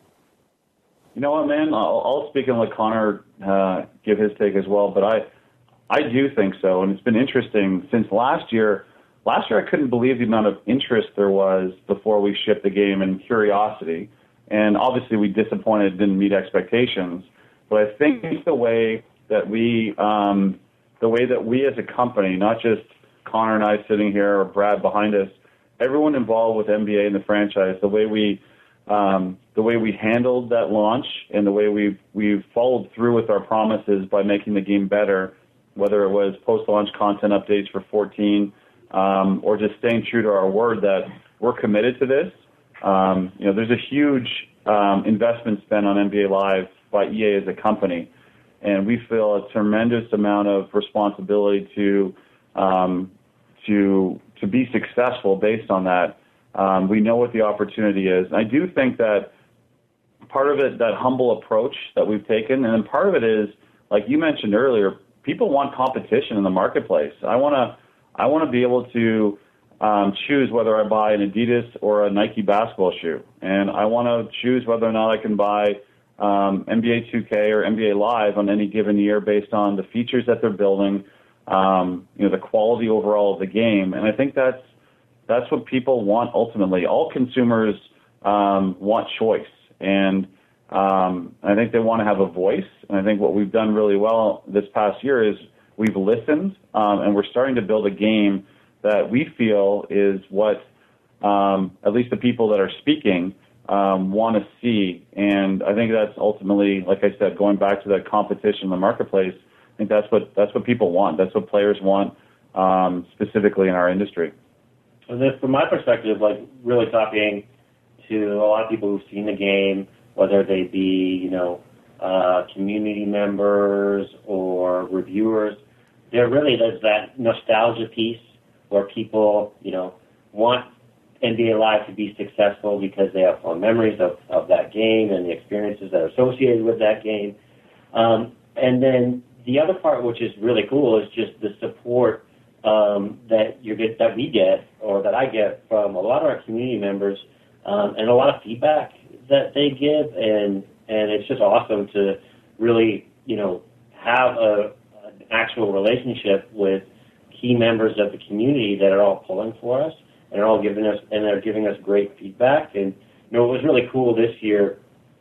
You know what, man? I'll, I'll speak and let Connor uh, give his take as well, but I I do think so, and it's been interesting since last year. Last year, I couldn't believe the amount of interest there was before we shipped the game and curiosity. And obviously, we disappointed, didn't meet expectations. But I think the way that we, um, the way that we as a company, not just Connor and I sitting here or Brad behind us, everyone involved with N B A and the franchise, the way we, um, the way we handled that launch and the way we've we've followed through with our promises by making the game better, whether it was post-launch content updates for fourteen. Um, or just staying true to our word that we're committed to this. Um, you know, there's a huge um, investment spent on N B A Live by E A as a company, and we feel a tremendous amount of responsibility to um, to to be successful based on that. Um, we know what the opportunity is. And I do think that part of it, that humble approach that we've taken, and then part of it is, like you mentioned earlier, people want competition in the marketplace. I want to I want to be able to um, choose whether I buy an Adidas or a Nike basketball shoe. And I want to choose whether or not I can buy um, N B A two K or N B A Live on any given year based on the features that they're building, um, you know, the quality overall of the game. And I think that's that's what people want ultimately. All consumers um, want choice. And um, I think they want to have a voice. And I think what we've done really well this past year is we've listened, um, and we're starting to build a game that we feel is what um, at least the people that are speaking um, want to see. And I think that's ultimately, like I said, going back to that competition in the marketplace, I think that's what that's what people want. That's what players want, um, specifically in our industry. And then from my perspective, like really talking to a lot of people who've seen the game, whether they be, you know, uh, community members or reviewers, there really is that nostalgia piece where people, you know, want N B A Live to be successful because they have fond memories of, of that game and the experiences that are associated with that game. Um, and then the other part, which is really cool, is just the support um, that you get, that we get, or that I get from a lot of our community members, um, and a lot of feedback that they give, and and it's just awesome to really, you know, have a, an actual relationship with key members of the community that are all pulling for us and are all giving us and they're giving us great feedback. And you know, what was really cool this year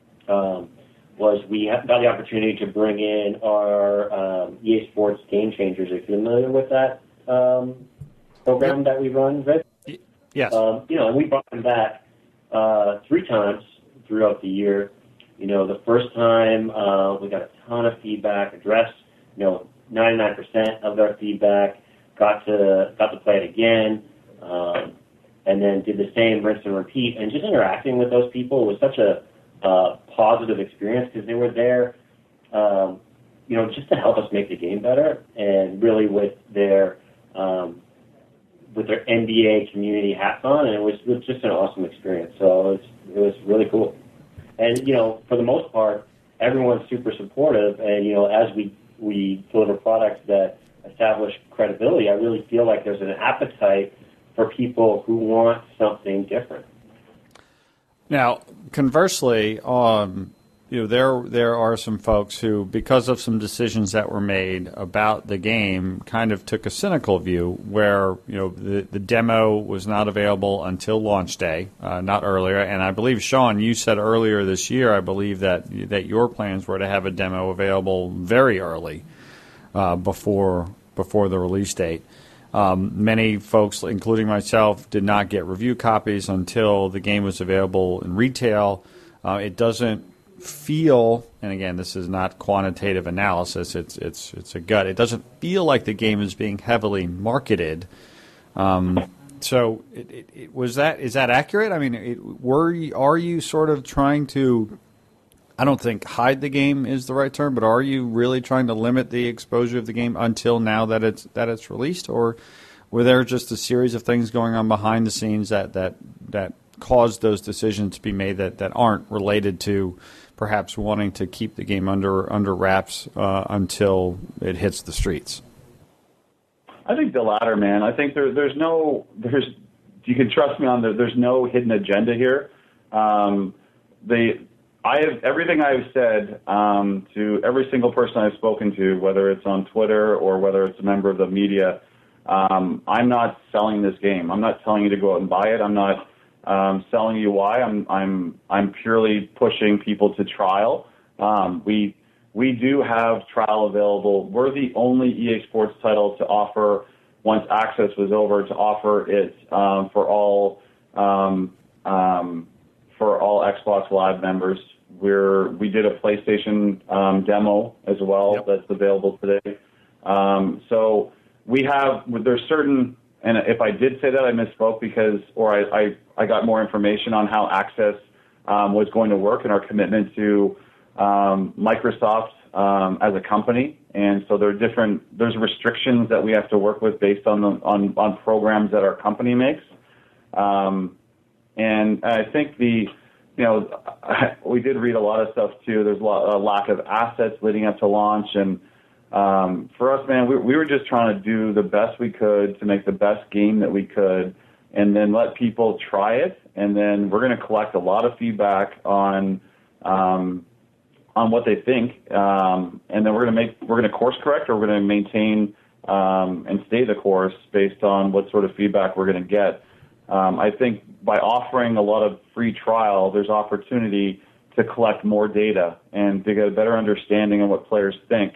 um, was we got the opportunity to bring in our um, E A Sports Game Changers. Are you familiar with that um, program that we run, Rich? Yes. Um, you know, and we brought them back uh, three times throughout the year. You know, the first time uh, we got a ton of feedback, addressed, you know, ninety-nine percent of their feedback, got to got to play it again, um, and then did the same, rinse and repeat. And just interacting with those people was such a uh, positive experience because they were there, um, you know, just to help us make the game better, and really with their um, with their N B A community hats on, and it was, it was just an awesome experience. So it was, it was really cool. And, you know, for the most part, everyone's super supportive. And, you know, as we, we deliver products that establish credibility, I really feel like there's an appetite for people who want something different. Now, conversely, um, you know, there there are some folks who, because of some decisions that were made about the game, kind of took a cynical view where, you know, the, the demo was not available until launch day, uh, not earlier. And I believe, Sean, you said earlier this year, I believe that that your plans were to have a demo available very early uh, before before the release date. Um, many folks, including myself, did not get review copies until the game was available in retail. Uh, it doesn't feel, and again, this is not quantitative analysis, it's it's it's a gut. It doesn't feel like the game is being heavily marketed. Um, so, it, it, it, was that is that accurate? I mean, it, were you, are you sort of trying to? I don't think hide the game is the right term, but are you really trying to limit the exposure of the game until now that it's that it's released, or were there just a series of things going on behind the scenes that that that caused those decisions to be made that, that aren't related to perhaps wanting to keep the game under under wraps uh, until it hits the streets? I think the latter, man. I think there, there's no, there's, you can trust me on there. There's no hidden agenda here. Um, the, I have everything I've said um, to every single person I've spoken to, whether it's on Twitter or whether it's a member of the media. Um, I'm not selling this game. I'm not telling you to go out and buy it. I'm not um, selling you why. I'm, I'm, I'm purely pushing people to trial. Um, we. We do have trial available. We're the only E A Sports title to offer, once access was over, to offer it um, for all um, um, for all Xbox Live members. We're we did a PlayStation um, demo as well. Yep. That's available today. Um, so we have there's certain, and if I did say that, I misspoke because, or I I, I got more information on how access um, was going to work and our commitment to Um, Microsoft um, as a company, and so there are different. There's restrictions that we have to work with based on the, on on programs that our company makes, um, and I think the you know we did read a lot of stuff too. There's a, lot, a lack of assets leading up to launch, and um, for us, man, we, we were just trying to do the best we could to make the best game that we could, and then let people try it, and then we're going to collect a lot of feedback on. Um, on what they think, um, and then we're going to make we're going to course correct, or we're going to maintain um, and stay the course based on what sort of feedback we're going to get. Um, I think by offering a lot of free trial, there's opportunity to collect more data and to get a better understanding of what players think.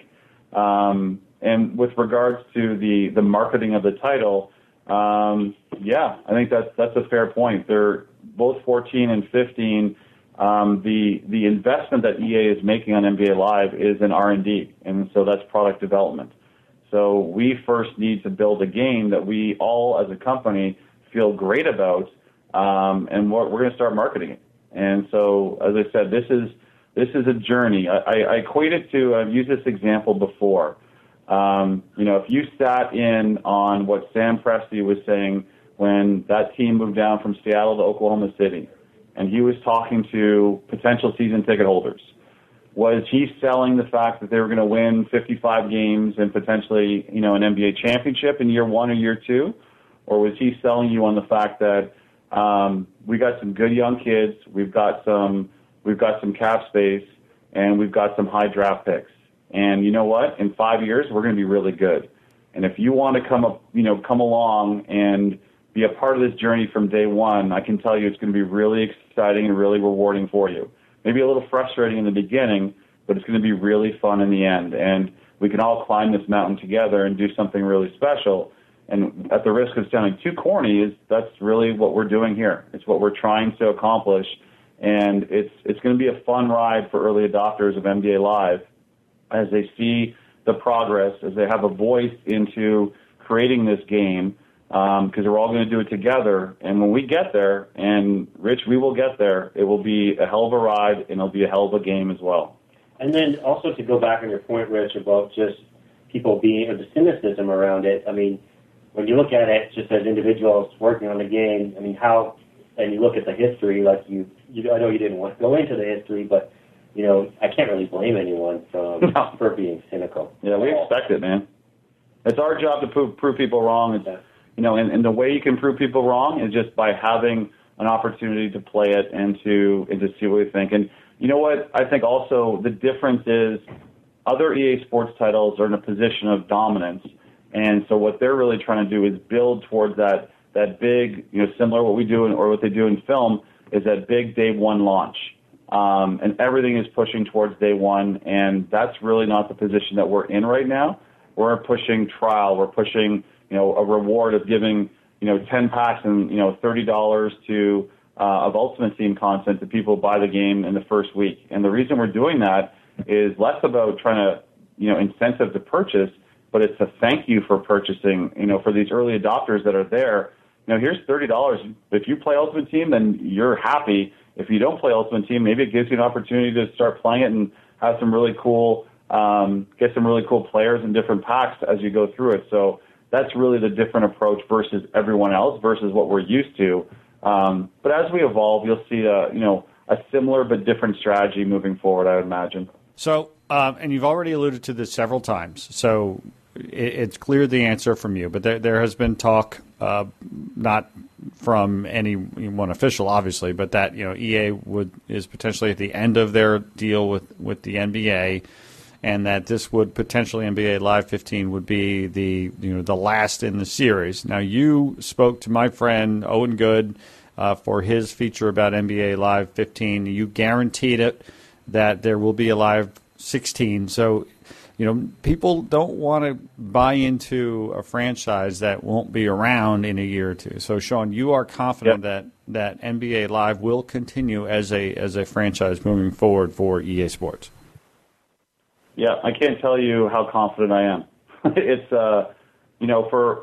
Um, and with regards to the, the marketing of the title, um, yeah, I think that's that's a fair point. They're both fourteen and fifteen. Um, the the investment that E A is making on N B A Live is in R and D, and so that's product development. So we first need to build a game that we all, as a company, feel great about, um, and we're, we're going to start marketing it. And so, as I said, this is this is a journey. I, I, I equate it to, I've used this example before. Um, you know, if you sat in on what Sam Presti was saying when that team moved down from Seattle to Oklahoma City, and he was talking to potential season ticket holders, was he selling the fact that they were going to win fifty-five games and potentially, you know, an N B A championship in year one or year two? Or was he selling you on the fact that um, we got some good young kids, we've got some we've got some cap space, and we've got some high draft picks, and you know what? In five years, we're going to be really good. And if you want to come up, you know, come along and be a part of this journey from day one, I can tell you it's going to be really exciting and really rewarding for you. Maybe a little frustrating in the beginning, but it's going to be really fun in the end. And we can all climb this mountain together and do something really special. And at the risk of sounding too corny, is that's really what we're doing here. It's what we're trying to accomplish. And it's it's going to be a fun ride for early adopters of N B A Live as they see the progress, as they have a voice into creating this game, because um, we're all going to do it together. And when we get there, and Rich, we will get there, it will be a hell of a ride, and it'll be a hell of a game as well. And then also to go back on your point, Rich, about just people being, or the cynicism around it, I mean, when you look at it just as individuals working on the game, I mean, how, and you look at the history, like you, you I know you didn't want to go into the history, but, you know, I can't really blame anyone from, no. for being cynical. Yeah, we expect it, man. It's our job to prove, prove people wrong. It's, yeah. You know, and, and the way you can prove people wrong is just by having an opportunity to play it and to and to see what we think. And you know what? I think also the difference is other E A Sports titles are in a position of dominance, and so what they're really trying to do is build towards that that big, you know, similar to what we do in, or what they do in film, is that big day one launch. Um, and everything is pushing towards day one, and that's really not the position that we're in right now. We're pushing trial. We're pushing, you know, a reward of giving, you know, ten packs and, you know, thirty dollars to uh, of Ultimate Team content to people who buy the game in the first week. And the reason we're doing that is less about trying to, you know, incentive to purchase, but it's a thank you for purchasing, you know, for these early adopters that are there. You know, here's thirty dollars. If you play Ultimate Team, then you're happy. If you don't play Ultimate Team, maybe it gives you an opportunity to start playing it and have some really cool, um, get some really cool players and different packs as you go through it. So that's really the different approach versus everyone else, versus what we're used to. Um, but as we evolve, you'll see, uh, you know, a similar but different strategy moving forward, I would imagine. So, um, and you've already alluded to this several times, so it, it's clear the answer from you, but there, there has been talk, uh, not from anyone official, obviously, but that, you know, E A would is potentially at the end of their deal with, with the N B A, and that this would potentially N B A Live fifteen would be the you know the last in the series. Now, you spoke to my friend Owen Good uh, for his feature about N B A Live fifteen. You guaranteed it that there will be a Live sixteen. So, you know, people don't want to buy into a franchise that won't be around in a year or two. So, Sean, you are confident Yep. that, that N B A Live will continue as a as a franchise moving forward for E A Sports. Yeah, I can't tell you how confident I am. It's, uh, you know, for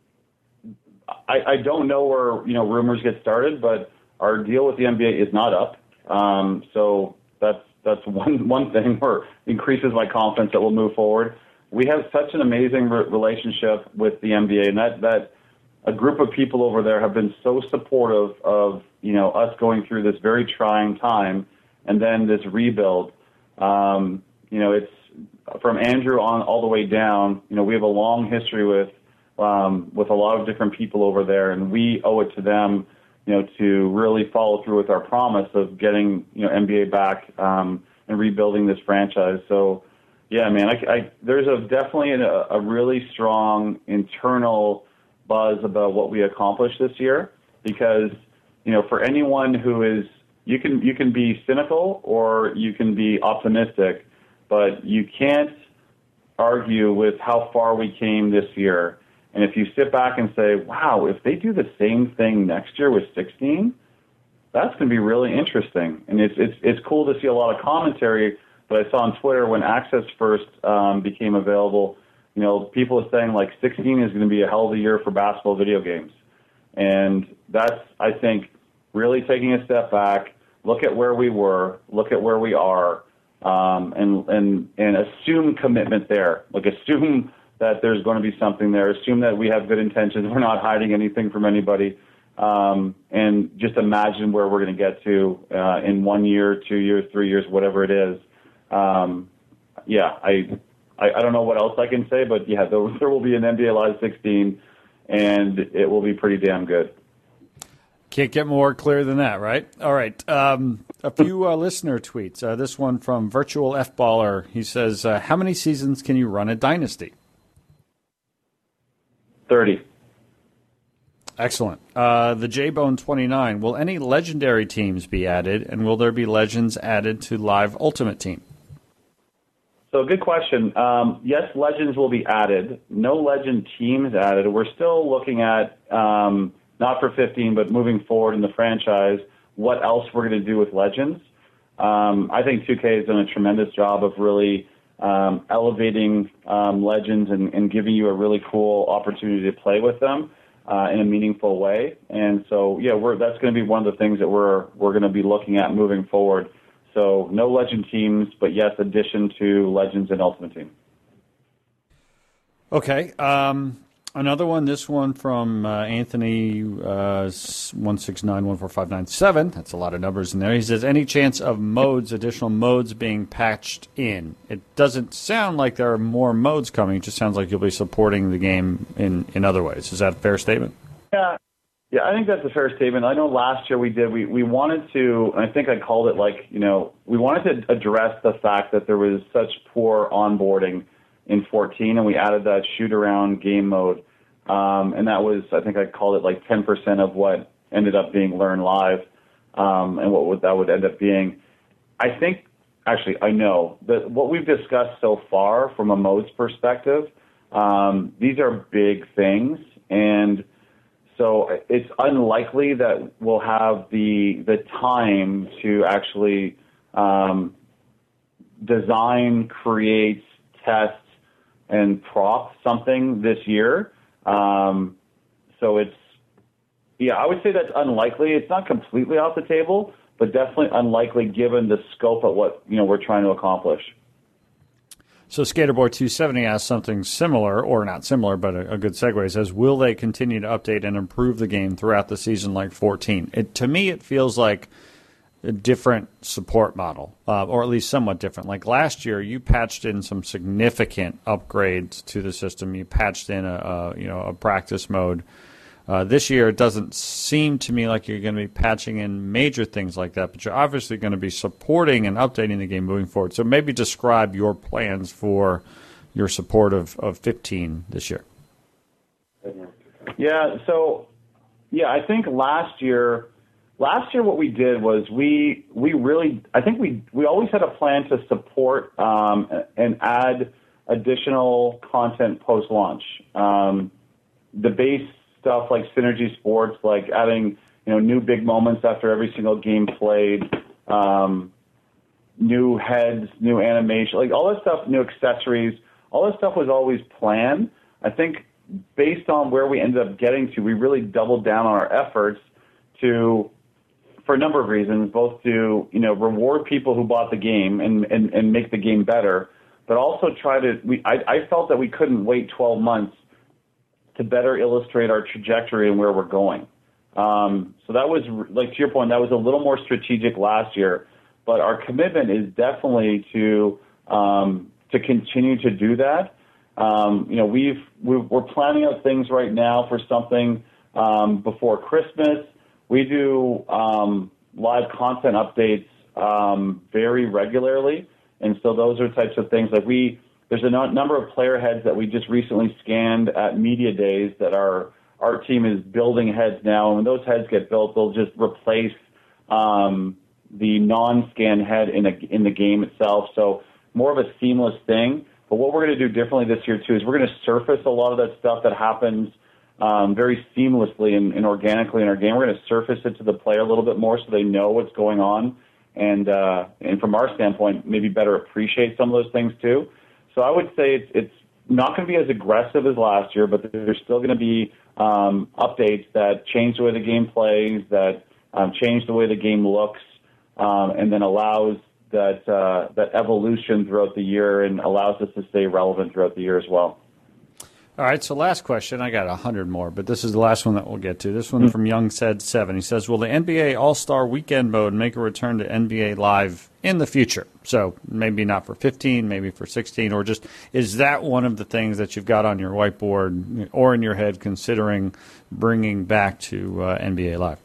I, I don't know where, you know, rumors get started, but our deal with the N B A is not up. Um, so that's that's one one thing where increases my confidence that we'll move forward. We have such an amazing re- relationship with the N B A, and that, that a group of people over there have been so supportive of, you know, us going through this very trying time and then this rebuild. Um, you know, it's from Andrew on all the way down. You know, we have a long history with um, with a lot of different people over there, and we owe it to them, you know, to really follow through with our promise of getting, you know, N B A back um, and rebuilding this franchise. So, yeah, man, I, I, there's a definitely a, a really strong internal buzz about what we accomplished this year, because, you know, for anyone who is, you can you can be cynical or you can be optimistic, but you can't argue with how far we came this year. And if you sit back and say, wow, if they do the same thing next year with sixteen, that's going to be really interesting. And it's it's it's cool to see a lot of commentary that I saw on Twitter when Access first um, became available. You know, people are saying, like, sixteen is going to be a hell of a year for basketball video games. And that's, I think, really taking a step back, look at where we were, look at where we are, um, and, and, and assume commitment there. Like, assume that there's going to be something there. Assume that we have good intentions. We're not hiding anything from anybody. Um, and just imagine where we're going to get to uh, in one year, two years, three years, whatever it is. Um, yeah, I, I I don't know what else I can say, but yeah, there, there will be an N B A Live sixteen, and it will be pretty damn good. Can't get more clear than that, right? All right. Um, a few uh, listener tweets. Uh, this one from Virtual F-Baller. He says, uh, how many seasons can you run a Dynasty? thirty. Excellent. Uh, the J-Bone twenty-nine. Will any legendary teams be added, and will there be legends added to Live Ultimate Team? So good question. Um, yes, legends will be added. No legend teams added. We're still looking at, um, not for fifteen, but moving forward in the franchise, what else we're going to do with legends. Um, I think two K has done a tremendous job of really um, elevating um, legends and, and giving you a really cool opportunity to play with them uh, in a meaningful way. And so, yeah, we're, that's going to be one of the things that we're we're going to be looking at moving forward. So no legend teams, but yes, addition to legends and Ultimate Team. Okay. Um, another one, this one from uh, Anthony uh, one six nine one four five nine seven. That's a lot of numbers in there. He says, any chance of modes, additional modes being patched in? It doesn't sound like there are more modes coming. It just sounds like you'll be supporting the game in, in other ways. Is that a fair statement? Yeah. Yeah, I think that's a fair statement. I know last year we did, we, we wanted to, and I think I called it like, you know, we wanted to address the fact that there was such poor onboarding in fourteen, and we added that shoot-around game mode. Um, and that was, I think I called it like ten percent of what ended up being Learn Live, um, and what would, that would end up being. I think, actually, I know, that what we've discussed so far from a modes perspective, um, these are big things, and so it's unlikely that we'll have the the time to actually um, design, create, test, and prop something this year. Um, so it's, yeah, I would say that's unlikely. It's not completely off the table, but definitely unlikely given the scope of what, you know, we're trying to accomplish. So Skaterboy two seventy asks something similar, or not similar, but a, a good segue. It says, will they continue to update and improve the game throughout the season like fourteen? It, to me, it feels like a different support model, uh, or at least somewhat different. Like last year, you patched in some significant upgrades to the system. You patched in a, a you know a practice mode. Uh, this year, it doesn't seem to me like you're going to be patching in major things like that, but you're obviously going to be supporting and updating the game moving forward. So maybe describe your plans for your support of, of fifteen this year. Yeah, so, yeah, I think last year, last year what we did was we we really, I think we, we always had a plan to support um, and add additional content post-launch. Um, the base stuff like Synergy Sports, like adding you know new big moments after every single game played, um, new heads, new animation, like all that stuff, new accessories, all that stuff was always planned. I think based on where we ended up getting to, we really doubled down on our efforts to, for a number of reasons, both to you know reward people who bought the game and, and, and make the game better, but also try to. We I, I felt that we couldn't wait twelve months to better illustrate our trajectory and where we're going. Um, so that was, like to your point, that was a little more strategic last year. But our commitment is definitely to um, to continue to do that. Um, you know, we've, we've we're planning out things right now for something um, before Christmas. We do um, live content updates um, very regularly, and so those are types of things like we. There's a no- number of player heads that we just recently scanned at Media Days that our art team is building heads now. And when those heads get built, they'll just replace um, the non-scan head in, a, in the game itself. So more of a seamless thing. But what we're going to do differently this year, too, is we're going to surface a lot of that stuff that happens um, very seamlessly and, and organically in our game. We're going to surface it to the player a little bit more so they know what's going on. And, uh, and from our standpoint, maybe better appreciate some of those things, too. So I would say it's, it's not going to be as aggressive as last year, but there's still going to be um, updates that change the way the game plays, that um, change the way the game looks, um, and then allows that uh, that evolution throughout the year and allows us to stay relevant throughout the year as well. All right, so last question. I got a hundred more, but this is the last one that we'll get to. This one from Young Said seven. He says, will the N B A All-Star Weekend mode make a return to N B A Live in the future? So maybe not for fifteen, maybe for sixteen, or just is that one of the things that you've got on your whiteboard or in your head considering bringing back to uh, N B A Live?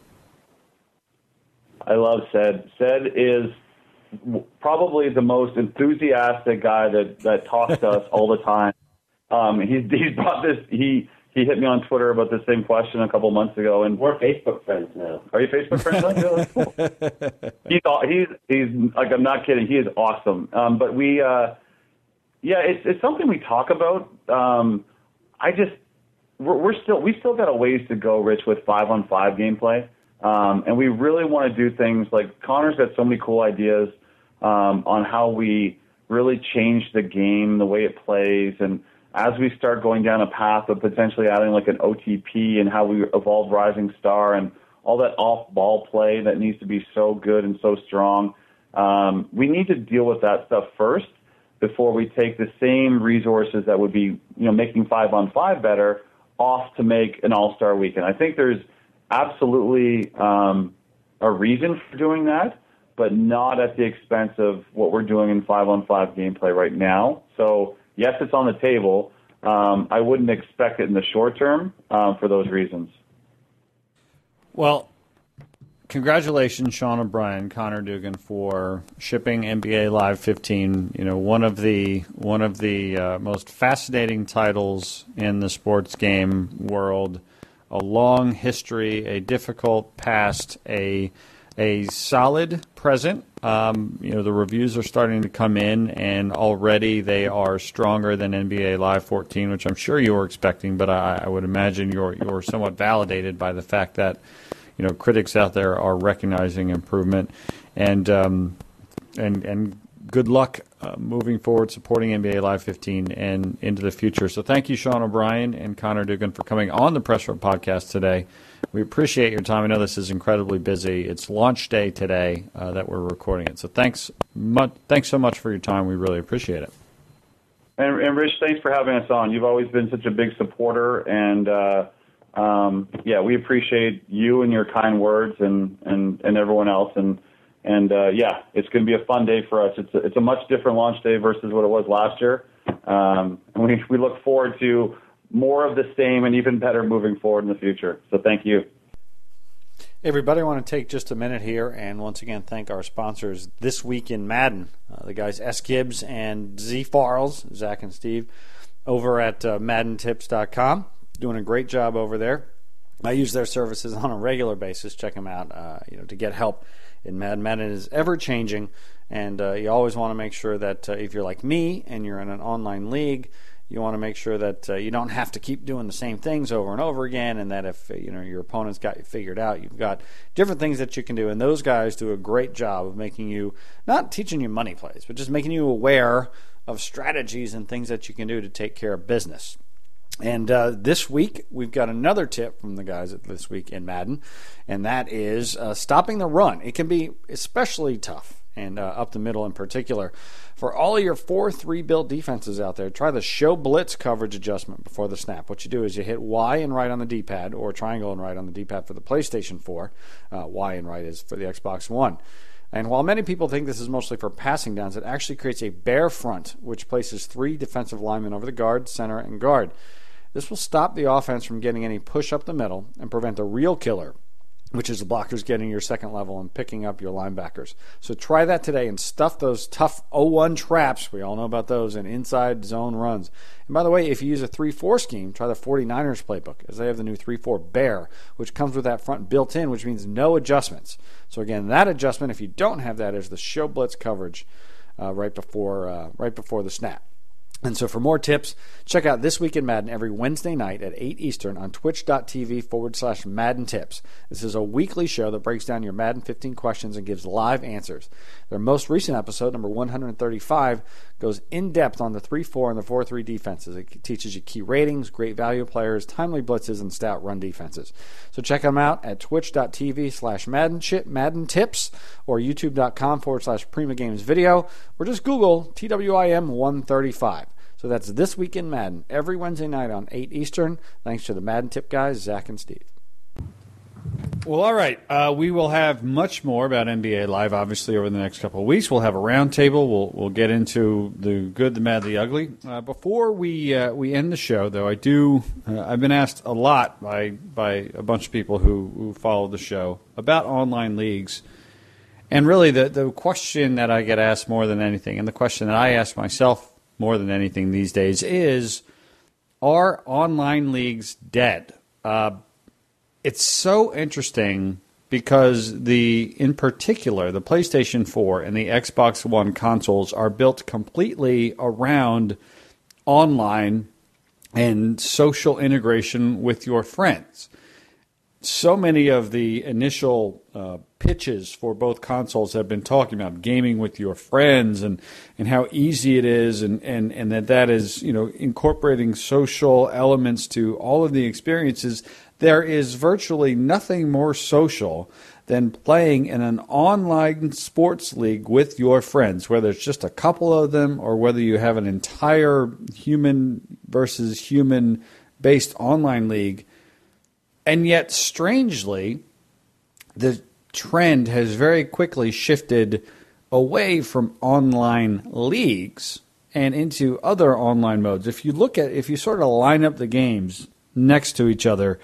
I love Said. Said is probably the most enthusiastic guy that, that talks to us all the time. Um, he's he's brought this. He he hit me on Twitter about the same question a couple months ago, and we're Facebook friends now. Are you Facebook friends? Yeah, that's cool. He's he's he's like I'm not kidding. He is awesome. Um, but we, uh, yeah, it's it's something we talk about. Um, I just we're, we're still we still got a ways to go, Rich, with five on five gameplay, um, and we really want to do things like Connor's got so many cool ideas um, on how we really change the game, the way it plays, and as we start going down a path of potentially adding like an O T P and how we evolve Rising Star and all that off-ball play that needs to be so good and so strong, um, we need to deal with that stuff first before we take the same resources that would be, you know, making five-on-five better off to make an All-Star Weekend. I think there's absolutely um, a reason for doing that, but not at the expense of what we're doing in five-on-five gameplay right now. So yes, it's on the table. Um, I wouldn't expect it in the short term um, for those reasons. Well, congratulations, Sean O'Brien, Connor Dugan, for shipping N B A Live fifteen. You know, one of the one of the uh, most fascinating titles in the sports game world. A long history, a difficult past, a a solid present. Um, you know, the reviews are starting to come in, and already they are stronger than N B A Live fourteen, which I'm sure you were expecting, but I, I would imagine you're you're somewhat validated by the fact that, you know, critics out there are recognizing improvement, and um, and and good luck uh, moving forward, supporting N B A Live fifteen and into the future. So thank you, Sean O'Brien and Connor Dugan, for coming on the Press Row Podcast today. We appreciate your time. I know this is incredibly busy. It's launch day today uh, that we're recording it. So thanks, mu- thanks so much for your time. We really appreciate it. And, and Rich, thanks for having us on. You've always been such a big supporter, and uh, um, yeah, we appreciate you and your kind words, and, and, and everyone else. And And, uh, yeah, it's going to be a fun day for us. It's a, it's a much different launch day versus what it was last year. Um, and we, we look forward to more of the same and even better moving forward in the future. So thank you. Hey everybody, I want to take just a minute here and once again thank our sponsors This Week in Madden, uh, the guys S. Gibbs and Z. Farles, Zach and Steve, over at uh, madden tips dot com, doing a great job over there. I use their services on a regular basis. Check them out, uh, you know, to get help in Madden. Madden is ever changing, and uh, you always want to make sure that uh, if you're like me and you're in an online league, you want to make sure that uh, you don't have to keep doing the same things over and over again, and that if you know your opponent's got you figured out, you've got different things that you can do. And those guys do a great job of making you, not teaching you money plays, but just making you aware of strategies and things that you can do to take care of business. And uh, this week, we've got another tip from the guys at This Week in Madden, and that is uh, stopping the run. It can be especially tough, and uh, up the middle in particular. For all of your four three built defenses out there, try the Show Blitz coverage adjustment before the snap. What you do is you hit Y and right on the D-pad, or triangle and right on the D-pad for the PlayStation four. Uh, y and right is for the Xbox One. And while many people think this is mostly for passing downs, it actually creates a bare front, which places three defensive linemen over the guard, center, and guard. This will stop the offense from getting any push up the middle and prevent the real killer, which is the blockers getting your second level and picking up your linebackers. So try that today and stuff those tough oh one traps, we all know about those, and inside zone runs. And by the way, if you use a three four scheme, try the 49ers playbook, as they have the new three four Bear, which comes with that front built in, which means no adjustments. So again, that adjustment, if you don't have that, is the Show Blitz coverage uh, right before uh, right before the snap. And so for more tips, check out This Week in Madden every Wednesday night at eight Eastern on twitch.tv forward slash Madden Tips. This is a weekly show that breaks down your Madden fifteen questions and gives live answers. Their most recent episode, number one thirty-five, goes in-depth on the three four and the four three defenses. It teaches you key ratings, great value players, timely blitzes, and stout run defenses. So check them out at twitch.tv slash Madden Chip, Madden Tips, or youtube.com forward slash Prima Games Video, or just Google T W I M one thirty-five. So that's This Week in Madden, every Wednesday night on eight Eastern, thanks to the Madden Tip guys, Zach and Steve. Well, all right. Uh, we will have much more about N B A Live, obviously, over the next couple of weeks. We'll have a roundtable. We'll we'll get into the good, the bad, the ugly. Uh, before we uh, we end the show, though, I do. Uh, I've been asked a lot by by a bunch of people who, who follow the show about online leagues. And really, the, the question that I get asked more than anything, and the question that I ask myself more than anything these days, is, are online leagues dead? Uh, it's so interesting because, the in particular, the PlayStation four and the Xbox One consoles are built completely around online and social integration with your friends. So many of the initial uh, pitches for both consoles have been talking about gaming with your friends and, and how easy it is, and, and, and that that is, you know, incorporating social elements to all of the experiences. There is virtually nothing more social than playing in an online sports league with your friends, whether it's just a couple of them or whether you have an entire human versus human based online league. And yet, strangely, the trend has very quickly shifted away from online leagues and into other online modes. If you look at, if you sort of line up the games next to each other,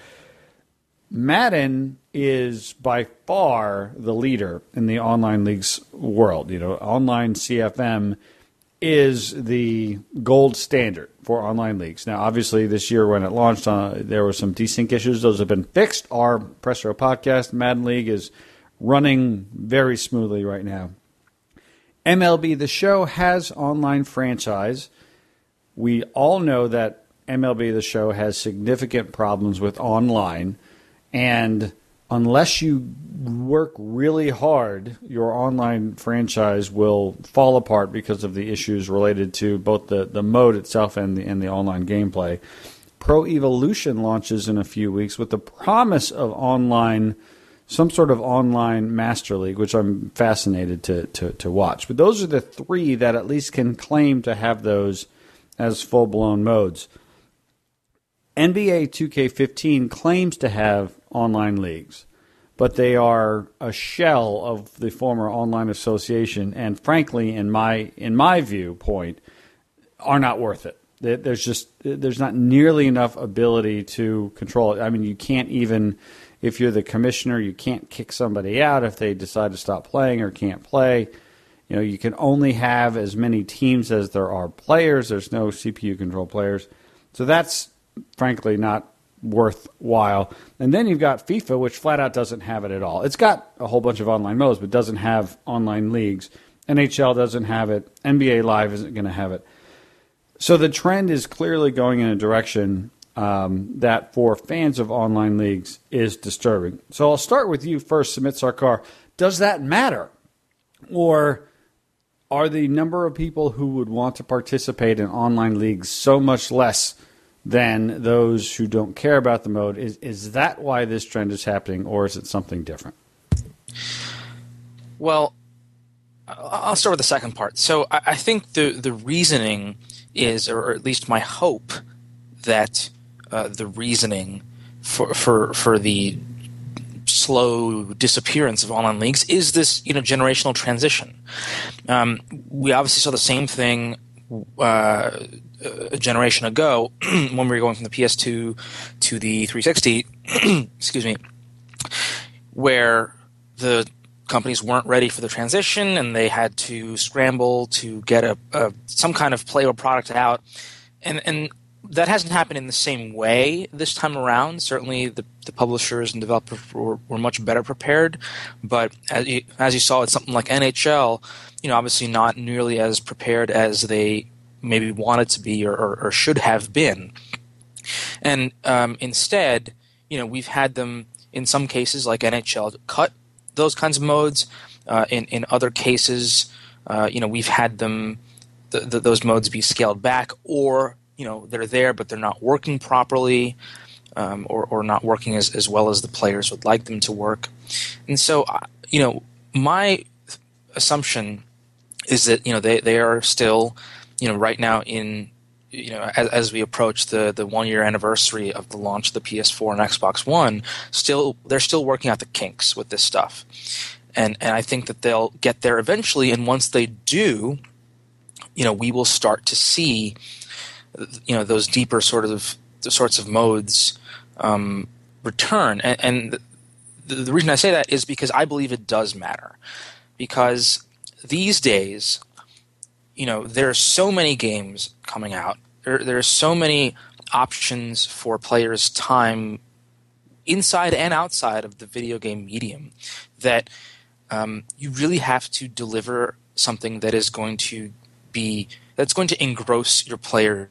Madden is by far the leader in the online leagues world. You know, online C F M is the gold standard for online leagues. Now, obviously, this year when it launched, uh, there were some desync issues. Those have been fixed. Our Press Row podcast, Madden League, is running very smoothly right now. M L B The Show has online franchise. We all know that M L B The Show has significant problems with online, and unless you work really hard, your online franchise will fall apart because of the issues related to both the, the mode itself and the, and the online gameplay. Pro Evolution launches in a few weeks with the promise of online, some sort of online Master League, which I'm fascinated to, to, to watch. But those are the three that at least can claim to have those as full-blown modes. N B A two K fifteen claims to have online leagues, but they are a shell of the former online association, and frankly, in my in my viewpoint, are not worth it. There's just there's not nearly enough ability to control it. I mean, you can't even, if you're the commissioner, you can't kick somebody out if they decide to stop playing or can't play. You know, you can only have as many teams as there are players. There's no C P U control players, so that's frankly not worthwhile. And then you've got FIFA, which flat out doesn't have it at all. It's got a whole bunch of online modes, but doesn't have online leagues. N H L doesn't have it. N B A Live isn't going to have it. So the trend is clearly going in a direction um, that for fans of online leagues is disturbing. So I'll start with you first, Sumit Sarkar. Does that matter? Or are the number of people who would want to participate in online leagues so much less than those who don't care about the mode? Is is that why this trend is happening, or is it something different? Well, I'll start with the second part. So I, I think the, the reasoning is, or at least my hope, that uh, the reasoning for, for for the slow disappearance of online leagues is this, you know, generational transition. Um, we obviously saw the same thing uh, a generation ago when we were going from the P S two to the three sixty. Excuse me, where the companies weren't ready for the transition and they had to scramble to get a, a some kind of playable product out, and and that hasn't happened in the same way this time around. Certainly the, the publishers and developers were, were much better prepared, but as you, as you saw with something like N H L, you know, obviously not nearly as prepared as they maybe wanted to be or, or, or should have been. And um, instead, you know, we've had them in some cases like N H L cut those kinds of modes. Uh, in in other cases, uh, you know, we've had them the, the, those modes be scaled back, or you know, they're there but they're not working properly, um, or or not working as, as well as the players would like them to work. And so, uh, you know, my assumption is that, you know, they they are still, you know, right now in, you know, as, as we approach the, the one year anniversary of the launch of the P S four and Xbox One, still they're still working out the kinks with this stuff, and and I think that they'll get there eventually. And once they do, you know, we will start to see, you know, those deeper sort of the sorts of modes um, return. And, and the, the reason I say that is because I believe it does matter, because these days, you know, there are so many games coming out. There, there are so many options for players' time inside and outside of the video game medium that um, you really have to deliver something that is going to be that's going to engross your players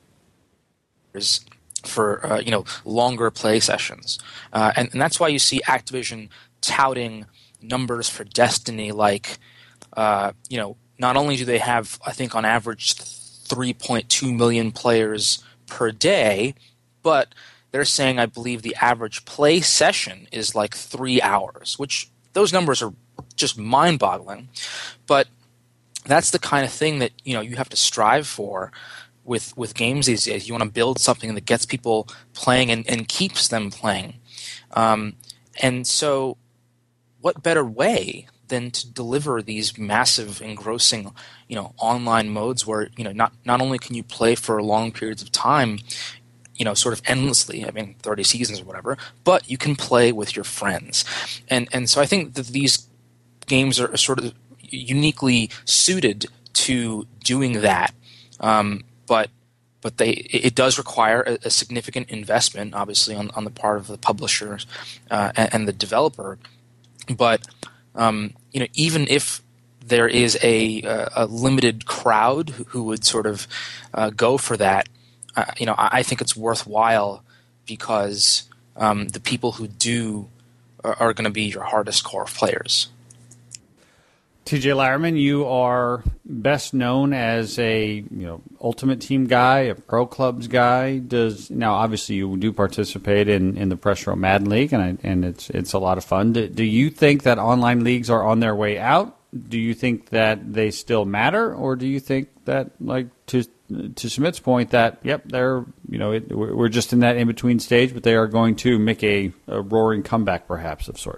for uh, you know, longer play sessions, uh, and, and that's why you see Activision touting numbers for Destiny like uh, you know. Not only do they have, I think, on average three point two million players per day, but they're saying, I believe, the average play session is like three hours, which those numbers are just mind-boggling. But that's the kind of thing that, you know, you have to strive for with with games these days. You want to build something that gets people playing and, and keeps them playing. Um, and so what better way than to deliver these massive, engrossing, you know, online modes where, you know, not not only can you play for long periods of time, you know, sort of endlessly, I mean, thirty seasons or whatever, but you can play with your friends. And and so I think that these games are sort of uniquely suited to doing that. Um, but but they it does require a, a significant investment, obviously, on, on the part of the publishers uh, and, and the developer. But Um, you know, even if there is a, a limited crowd who, who would sort of uh, go for that, uh, you know, I, I think it's worthwhile because um, the people who do are, are going to be your hardest core of players. T J Lauerman, you are best known as a, you know, Ultimate Team guy, a Pro Clubs guy. Does now obviously you do participate in, in the Press Row Madden League, and I, and it's it's a lot of fun. Do, do you think that online leagues are on their way out? Do you think that they still matter, or do you think that, like to to Sumit's point, that yep, they're, you know, it, we're just in that in between stage, but they are going to make a, a roaring comeback, perhaps, of sorts?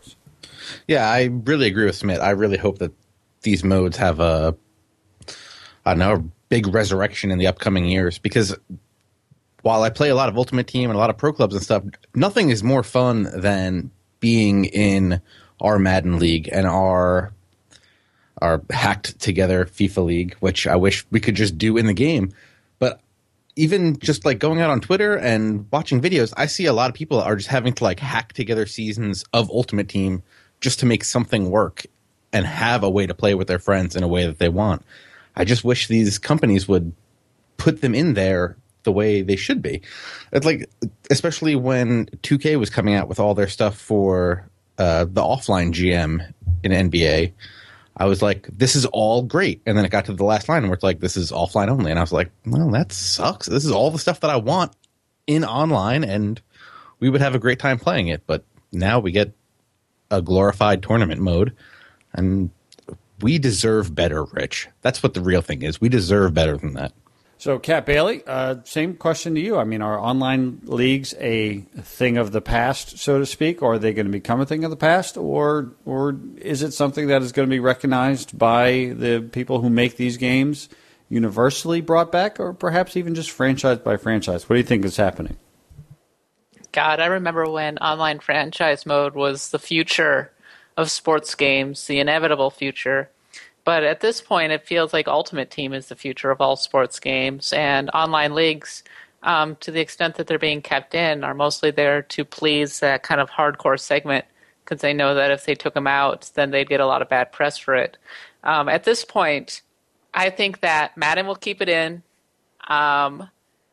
Yeah, I really agree with Smith. I really hope that these modes have a, I don't know, a big resurrection in the upcoming years, because while I play a lot of Ultimate Team and a lot of pro clubs and stuff, nothing is more fun than being in our Madden League and our our hacked together FIFA League, which I wish we could just do in the game. But even just like going out on Twitter and watching videos, I see a lot of people are just having to like hack together seasons of Ultimate Team just to make something work and have a way to play with their friends in a way that they want. I just wish these companies would put them in there the way they should be. It's like, especially when two K was coming out with all their stuff for uh, the offline G M in N B A, I was like, this is all great. And then it got to the last line where it's like, this is offline only. And I was like, well, that sucks. This is all the stuff that I want in online, and we would have a great time playing it. But now we get a glorified tournament mode, and we deserve better, Rich. That's what the real thing is. We deserve better than that. So, Kat Bailey, uh, same question to you. I mean, are online leagues a thing of the past, so to speak, or are they going to become a thing of the past, or or is it something that is going to be recognized by the people who make these games, universally brought back, or perhaps even just franchise by franchise? What do you think is happening? God, I remember when online franchise mode was the future of sports games, the inevitable future. But at this point, it feels like Ultimate Team is the future of all sports games, and online leagues, um, to the extent that they're being kept in, are mostly there to please that kind of hardcore segment, because they know that if they took them out, then they'd get a lot of bad press for it. Um, at this point, I think that Madden will keep it in, um,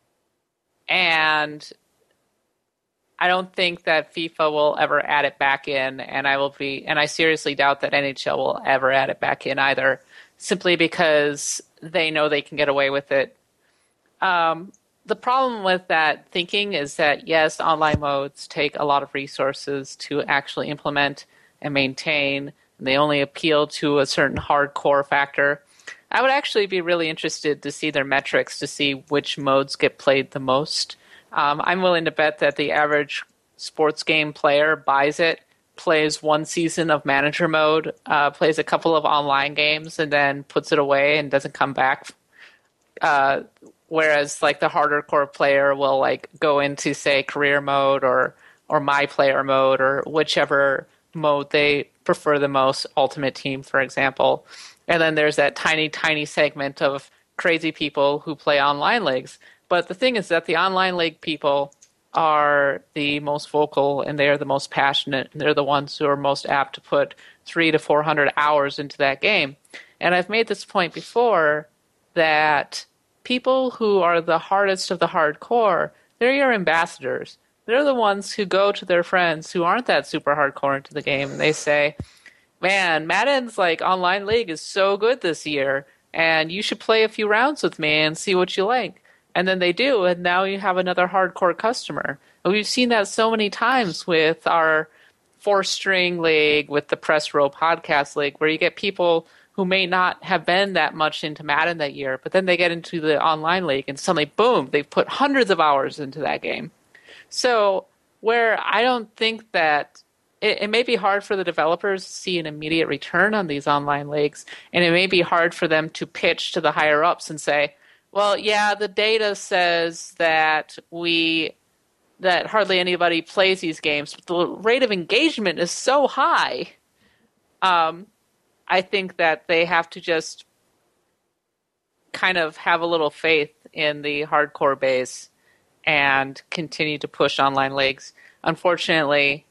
and I don't think that FIFA will ever add it back in, and I will be, and I seriously doubt that N H L will ever add it back in either, simply because they know they can get away with it. Um, the problem with that thinking is that, yes, online modes take a lot of resources to actually implement and maintain, and they only appeal to a certain hardcore factor. I would actually be really interested to see their metrics to see which modes get played the most. Um, I'm willing to bet that the average sports game player buys it, plays one season of manager mode, uh, plays a couple of online games, and then puts it away and doesn't come back. Uh, whereas, like, the harder core player will like go into, say, career mode or or my player mode or whichever mode they prefer the most, Ultimate Team, for example. And then there's that tiny, tiny segment of crazy people who play online leagues. But the thing is that the online league people are the most vocal, and they are the most passionate, and they're the ones who are most apt to put three to four hundred hours into that game. And I've made this point before that people who are the hardest of the hardcore, they're your ambassadors. They're the ones who go to their friends who aren't that super hardcore into the game, and they say, man, Madden's like online league is so good this year, and you should play a few rounds with me and see what you like. And then they do, and now you have another hardcore customer. And we've seen that so many times with our four-string league, with the Press Row Podcast League, where you get people who may not have been that much into Madden that year, but then they get into the online league, and suddenly, boom, they've put hundreds of hours into that game. So where I don't think that it, it may be hard for the developers to see an immediate return on these online leagues, and it may be hard for them to pitch to the higher-ups and say, well, yeah, the data says that we that hardly anybody plays these games, but the rate of engagement is so high. Um, I think that they have to just kind of have a little faith in the hardcore base and continue to push online leagues. Unfortunately,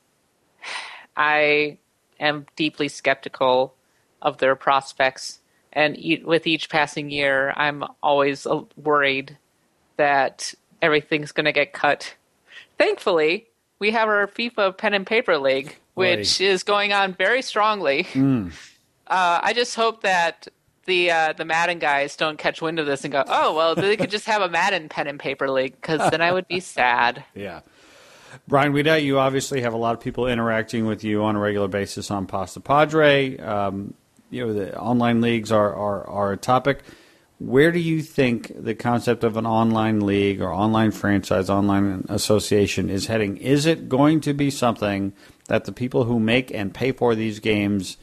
I am deeply skeptical of their prospects. And with each passing year, I'm always worried that everything's going to get cut. Thankfully, we have our FIFA Pen and Paper League, which Boy. is going on very strongly. Mm. Uh, I just hope that the uh, the Madden guys don't catch wind of this and go, oh, well, they could just have a Madden Pen and Paper League, because then I would be sad. Yeah. Brian Wiedelt, you obviously have a lot of people interacting with you on a regular basis on Pasta Padre. Um You know, the online leagues are, are, are a topic. Where do you think the concept of an online league or online franchise, online association is heading? Is it going to be something that the people who make and pay for these games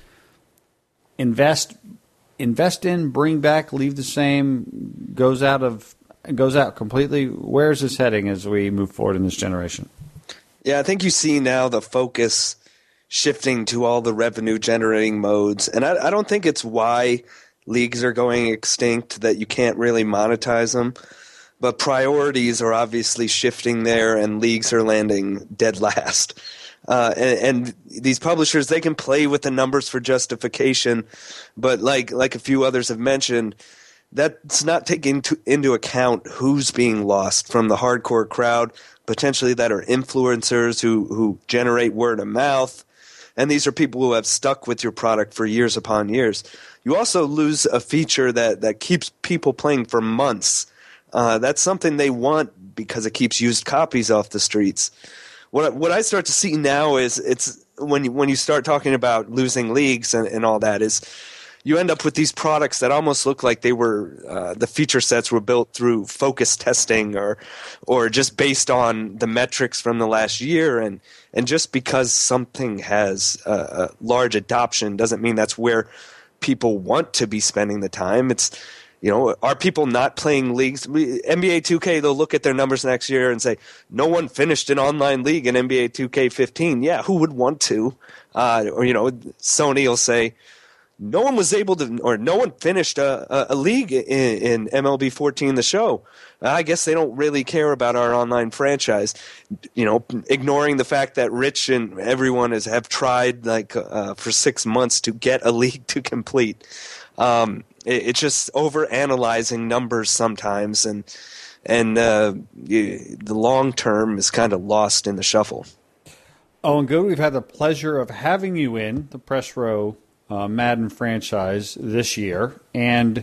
invest invest in, bring back, leave the same, goes out of goes out completely? Where is this heading as we move forward in this generation? Yeah, I think you see now the focus shifting to all the revenue-generating modes. And I, I don't think it's why leagues are going extinct, that you can't really monetize them. But priorities are obviously shifting there, and leagues are landing dead last. Uh, and, and these publishers, they can play with the numbers for justification, but like like a few others have mentioned, that's not taking to, into account who's being lost from the hardcore crowd, potentially that are influencers who, who generate word of mouth. And these are people who have stuck with your product for years upon years. You also lose a feature that, that keeps people playing for months. Uh, that's something they want because it keeps used copies off the streets. What what I start to see now is it's when you, when you start talking about losing leagues and, and all that is you end up with these products that almost look like they were uh, the feature sets were built through focus testing or or just based on the metrics from the last year, and and just because something has a, a large adoption doesn't mean that's where people want to be spending the time. It's You know, are people not playing leagues? N B A two K, they'll look at their numbers next year and say, no one finished an online league in N B A two K fifteen. Yeah, who would want to? Uh, or, you know, Sony will say, no one was able to, or no one finished a, a, a league in, in M L B fourteen, the show. I guess they don't really care about our online franchise. You know, ignoring the fact that Rich and everyone has have tried like uh, for six months to get a league to complete. Um, it, it's just over-analyzing numbers sometimes, and and uh, you, the long term is kind of lost in the shuffle. Oh, and good. We've had the pleasure of having you in the Press Row uh, Madden franchise this year. And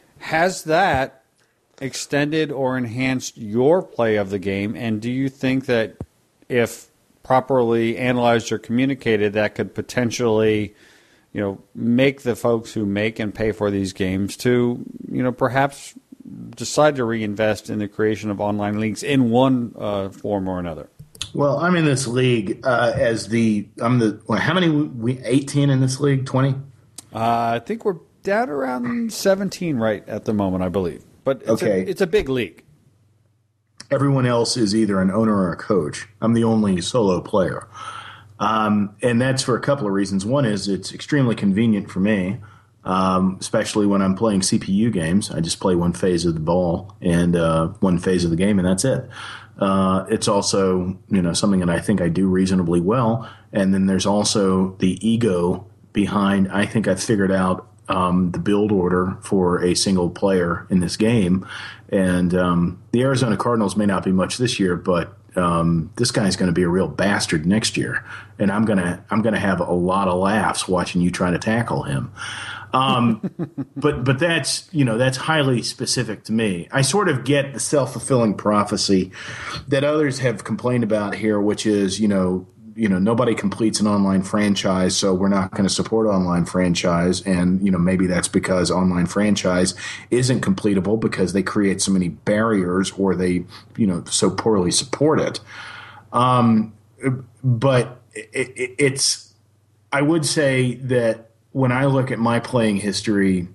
has that extended or enhanced your play of the game? And do you think that if properly analyzed or communicated, that could potentially, you know, make the folks who make and pay for these games to, you know, perhaps decide to reinvest in the creation of online leagues in one uh, form or another? Well, I'm in this league uh, as the I'm the well, how many we eighteen in this league? twenty? Uh, I think we're down around seventeen right at the moment, I believe. But it's okay, a, it's a big league. Everyone else is either an owner or a coach. I'm the only solo player, um, and that's for a couple of reasons. One is it's extremely convenient for me, um, especially when I'm playing C P U games. I just play one phase of the ball and uh, one phase of the game, and that's it. Uh, it's also, you know, something that I think I do reasonably well. And then there's also the ego behind, I think I've figured out um, the build order for a single player in this game. And um, the Arizona Cardinals may not be much this year, but um, this guy's going to be a real bastard next year. And I'm going to I'm going to have a lot of laughs watching you try to tackle him. Um, but but that's, you know, that's highly specific to me. I sort of get the self-fulfilling prophecy that others have complained about here, which is, you know, you know, nobody completes an online franchise, so we're not going to support online franchise. And, you know, maybe that's because online franchise isn't completable because they create so many barriers or they, you know, so poorly support it. Um, but it, it, it's, I would say that when I look at my playing history,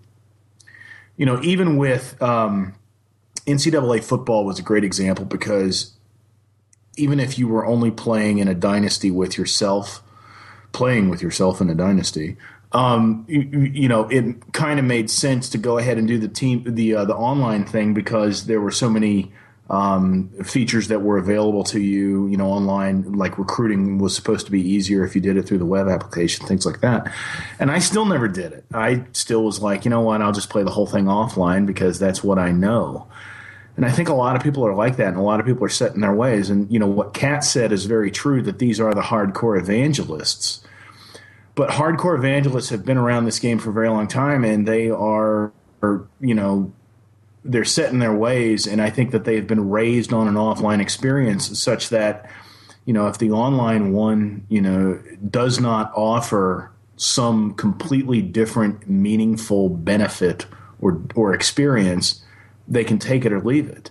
you know, even with um, N C double A football was a great example because even if you were only playing in a dynasty with yourself, playing with yourself in a dynasty, um, you, you know, it kind of made sense to go ahead and do the team, the uh, the online thing because there were so many um, features that were available to you, you know, online, like recruiting was supposed to be easier if you did it through the web application, things like that. And I still never did it. I still was like, you know what, I'll just play the whole thing offline because that's what I know. And I think a lot of people are like that, and a lot of people are set in their ways. And, you know, what Kat said is very true, that these are the hardcore evangelists. But hardcore evangelists have been around this game for a very long time, and they are, are you know, they're set in their ways, and I think that they've been raised on an offline experience such that, you know, if the online one, you know, does not offer some completely different, meaningful benefit or or experience, they can take it or leave it.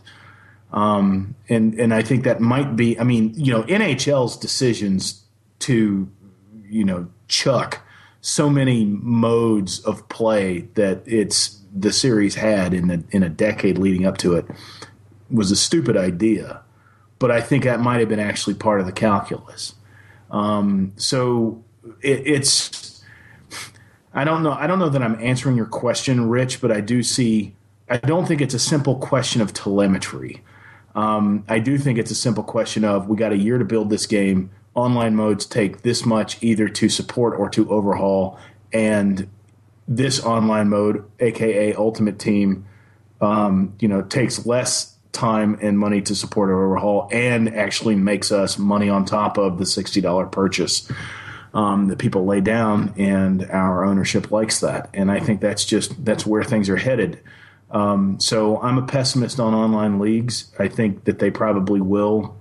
Um, and and I think that might be, I mean, you know, N H L's decisions to you know, chuck so many modes of play that it's the series had in the, in a decade leading up to it was a stupid idea. But I think that might have been actually part of the calculus. Um, so it, it's I don't know I don't know that I'm answering your question, Rich, but I do see I don't think it's a simple question of telemetry. Um, I do think it's a simple question of we got a year to build this game. Online modes take this much either to support or to overhaul, and this online mode, aka Ultimate Team, um, you know, takes less time and money to support or overhaul, and actually makes us money on top of the sixty dollars purchase um, that people lay down, and our ownership likes that. And I think that's just that's where things are headed. Um, so I'm a pessimist on online leagues. I think that they probably will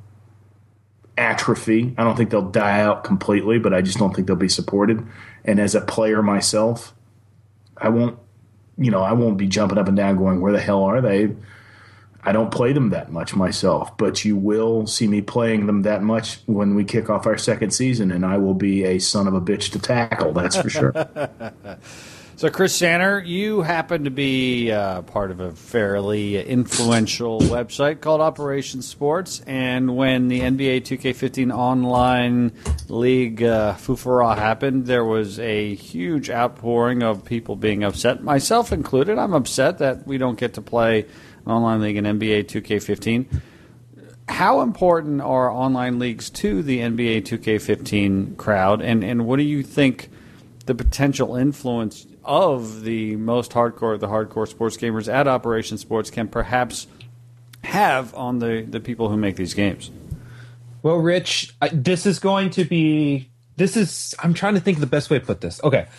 atrophy. I don't think they'll die out completely, but I just don't think they'll be supported. And as a player myself, I won't, you know, I won't be jumping up and down going, where the hell are they? I don't play them that much myself, but you will see me playing them that much when we kick off our second season, and I will be a son of a bitch to tackle, that's for sure. So, Chris Sanner, you happen to be uh, part of a fairly influential website called Operation Sports, and when the N B A two K fifteen online league uh, foofara happened, there was a huge outpouring of people being upset, myself included. I'm upset that we don't get to play an online league in N B A two K fifteen. How important are online leagues to the N B A two K fifteen crowd, and, and what do you think the potential influence of the most hardcore, the hardcore sports gamers at Operation Sports can perhaps have on the, the people who make these games? Well, Rich, I, this is going to be, this is, I'm trying to think of the best way to put this. Okay.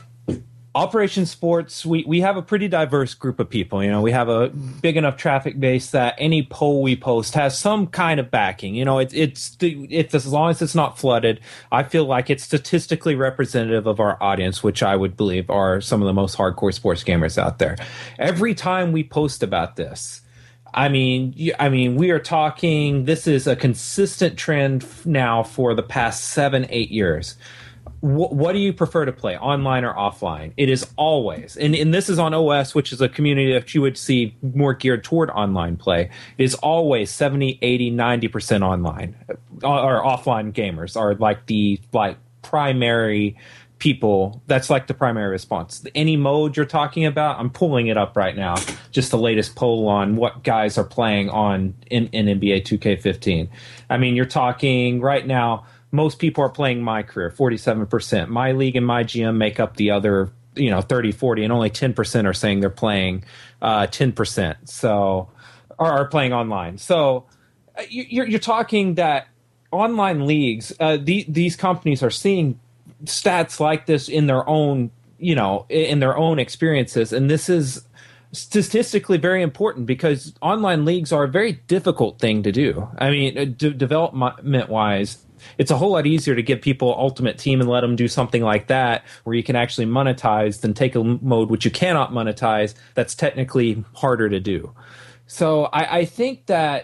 Operation Sports, we, we have a pretty diverse group of people. You know, we have a big enough traffic base that any poll we post has some kind of backing. You know, it, it's it's as long as it's not flooded, I feel like it's statistically representative of our audience, which I would believe are some of the most hardcore sports gamers out there. Every time we post about this, I mean, I mean, we are talking, this is a consistent trend now for the past seven, eight years. What, what do you prefer to play, online or offline? It is always, and, and this is on O S, which is a community that you would see more geared toward online play. It is always seventy, eighty, ninety percent online, or offline gamers are like the like primary people. That's like the primary response. Any mode you're talking about, I'm pulling it up right now, just the latest poll on what guys are playing on in, in N B A two K fifteen. I mean, you're talking right now, most people are playing My Career, forty-seven percent. My League and My G M make up the other, you know, thirty, forty, and only ten percent are saying they're playing uh, ten percent. So, or are playing online. So, you're, you're talking that online leagues, uh, the, these companies are seeing stats like this in their own, you know, in their own experiences, and this is statistically very important because online leagues are a very difficult thing to do. I mean, d- development-wise, it's a whole lot easier to give people Ultimate Team and let them do something like that where you can actually monetize than take a mode which you cannot monetize that's technically harder to do. So I, I think that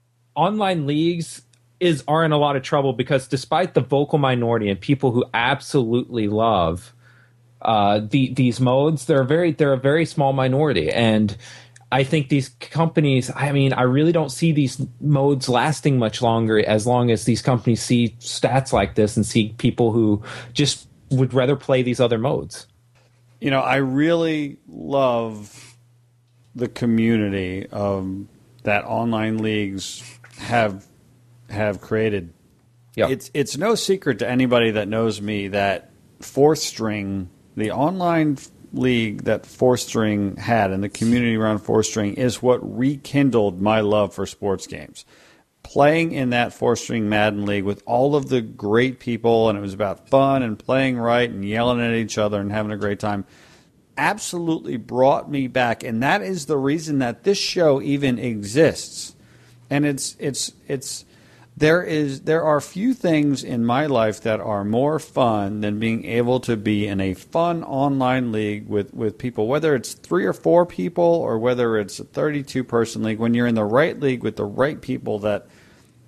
online leagues is are in a lot of trouble because despite the vocal minority and people who absolutely love uh, the, these modes, they're a very they're a very small minority. And I think these companies, I mean, I really don't see these modes lasting much longer as long as these companies see stats like this and see people who just would rather play these other modes. You know, I really love the community um, that online leagues have have created. Yep. It's it's no secret to anybody that knows me that Fourth String, the online league that Fourth String had and the community around Fourth String is what rekindled my love for sports games. Playing in that Fourth String Madden League with all of the great people, and it was about fun and playing right and yelling at each other and having a great time, absolutely brought me back. And that is the reason that this show even exists. And it's it's it's There is there are few things in my life that are more fun than being able to be in a fun online league with, with people, whether it's three or four people or whether it's a thirty-two person league. When you're in the right league with the right people that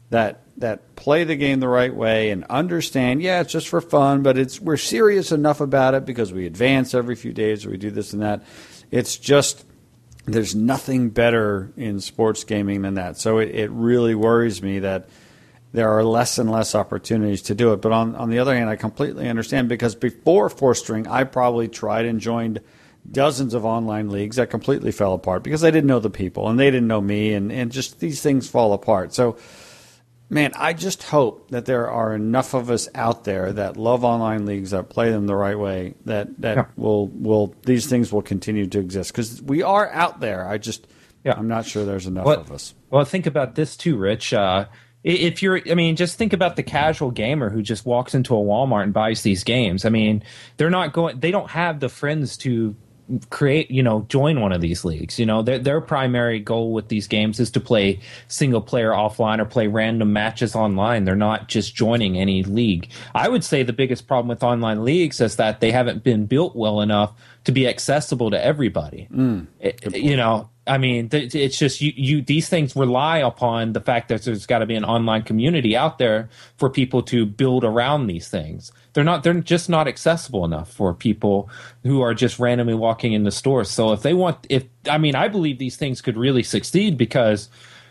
that that play the game the right way and understand, yeah, it's just for fun, but it's we're serious enough about it because we advance every few days or we do this and that. It's just there's nothing better in sports gaming than that. So it, it really worries me that there are less and less opportunities to do it. But on, on the other hand, I completely understand because before Four String, I probably tried and joined dozens of online leagues that completely fell apart because I didn't know the people and they didn't know me, and, and just these things fall apart. So, man, I just hope that there are enough of us out there that love online leagues, that play them the right way, that, that yeah. will will these things will continue to exist because we are out there. I just, yeah. I'm not sure there's enough well, of us. Well, think about this too, Rich. Uh, If you're, I mean, just think about the casual gamer who just walks into a Walmart and buys these games. I mean, they're not going, they don't have the friends to create, you know, join one of these leagues. You know, their their primary goal with these games is to play single player offline or play random matches online. They're not just joining any league. I would say the biggest problem with online leagues is that they haven't been built well enough to be accessible to everybody. Mm, it, you know, I mean, it's just you, you. These things rely upon the fact that there's got to be an online community out there for people to build around these things. They're not. They're just not accessible enough for people who are just randomly walking in the stores. So if they want, if I mean, I believe these things could really succeed because,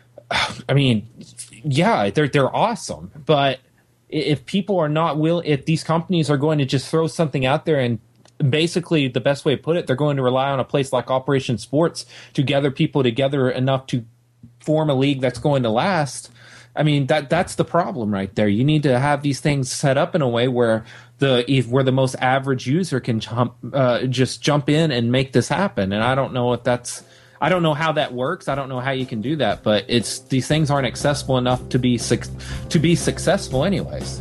I mean, yeah, they're they're awesome. But if people are not will, if these companies are going to just throw something out there and basically, the best way to put it, they're going to rely on a place like Operation Sports to gather people together enough to form a league that's going to last. I mean, that that's the problem right there. You need to have these things set up in a way where the where the most average user can jump, uh, just jump in and make this happen. And I don't know if that's, I don't know how that works. I don't know how you can do that, but it's these things aren't accessible enough to be to be successful, anyways.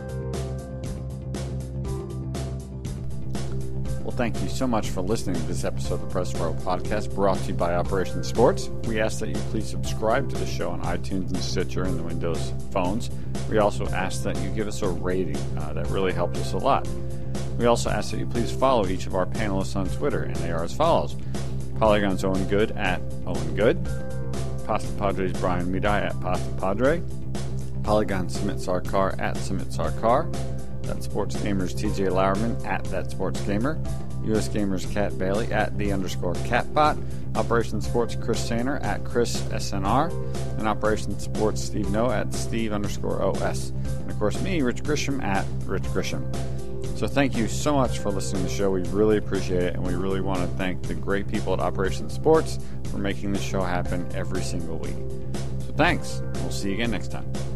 Thank you so much for listening to this episode of the Press Row Podcast, brought to you by Operation Sports. We ask that you please subscribe to the show on iTunes and Stitcher and the Windows phones. We also ask that you give us a rating. Uh, that really helps us a lot. We also ask that you please follow each of our panelists on Twitter, and they are as follows. Polygon's Owen Good at Owen Good. Pasta Padre's Brian Midai at Pasta Padre. Polygon Sumit Sarkar at Sumit Sarkar. That Sports Gamers T J Lauerman at That Sports Gamer. U S Gamers Cat Bailey at the underscore Catbot. Operation Sports Chris Sainer at Chris S N R. And Operation Sports Steve No at Steve underscore O S. And of course me, Rich Grisham at Rich Grisham. So thank you so much for listening to the show. We really appreciate it, and we really want to thank the great people at Operation Sports for making this show happen every single week. So thanks, and we'll see you again next time.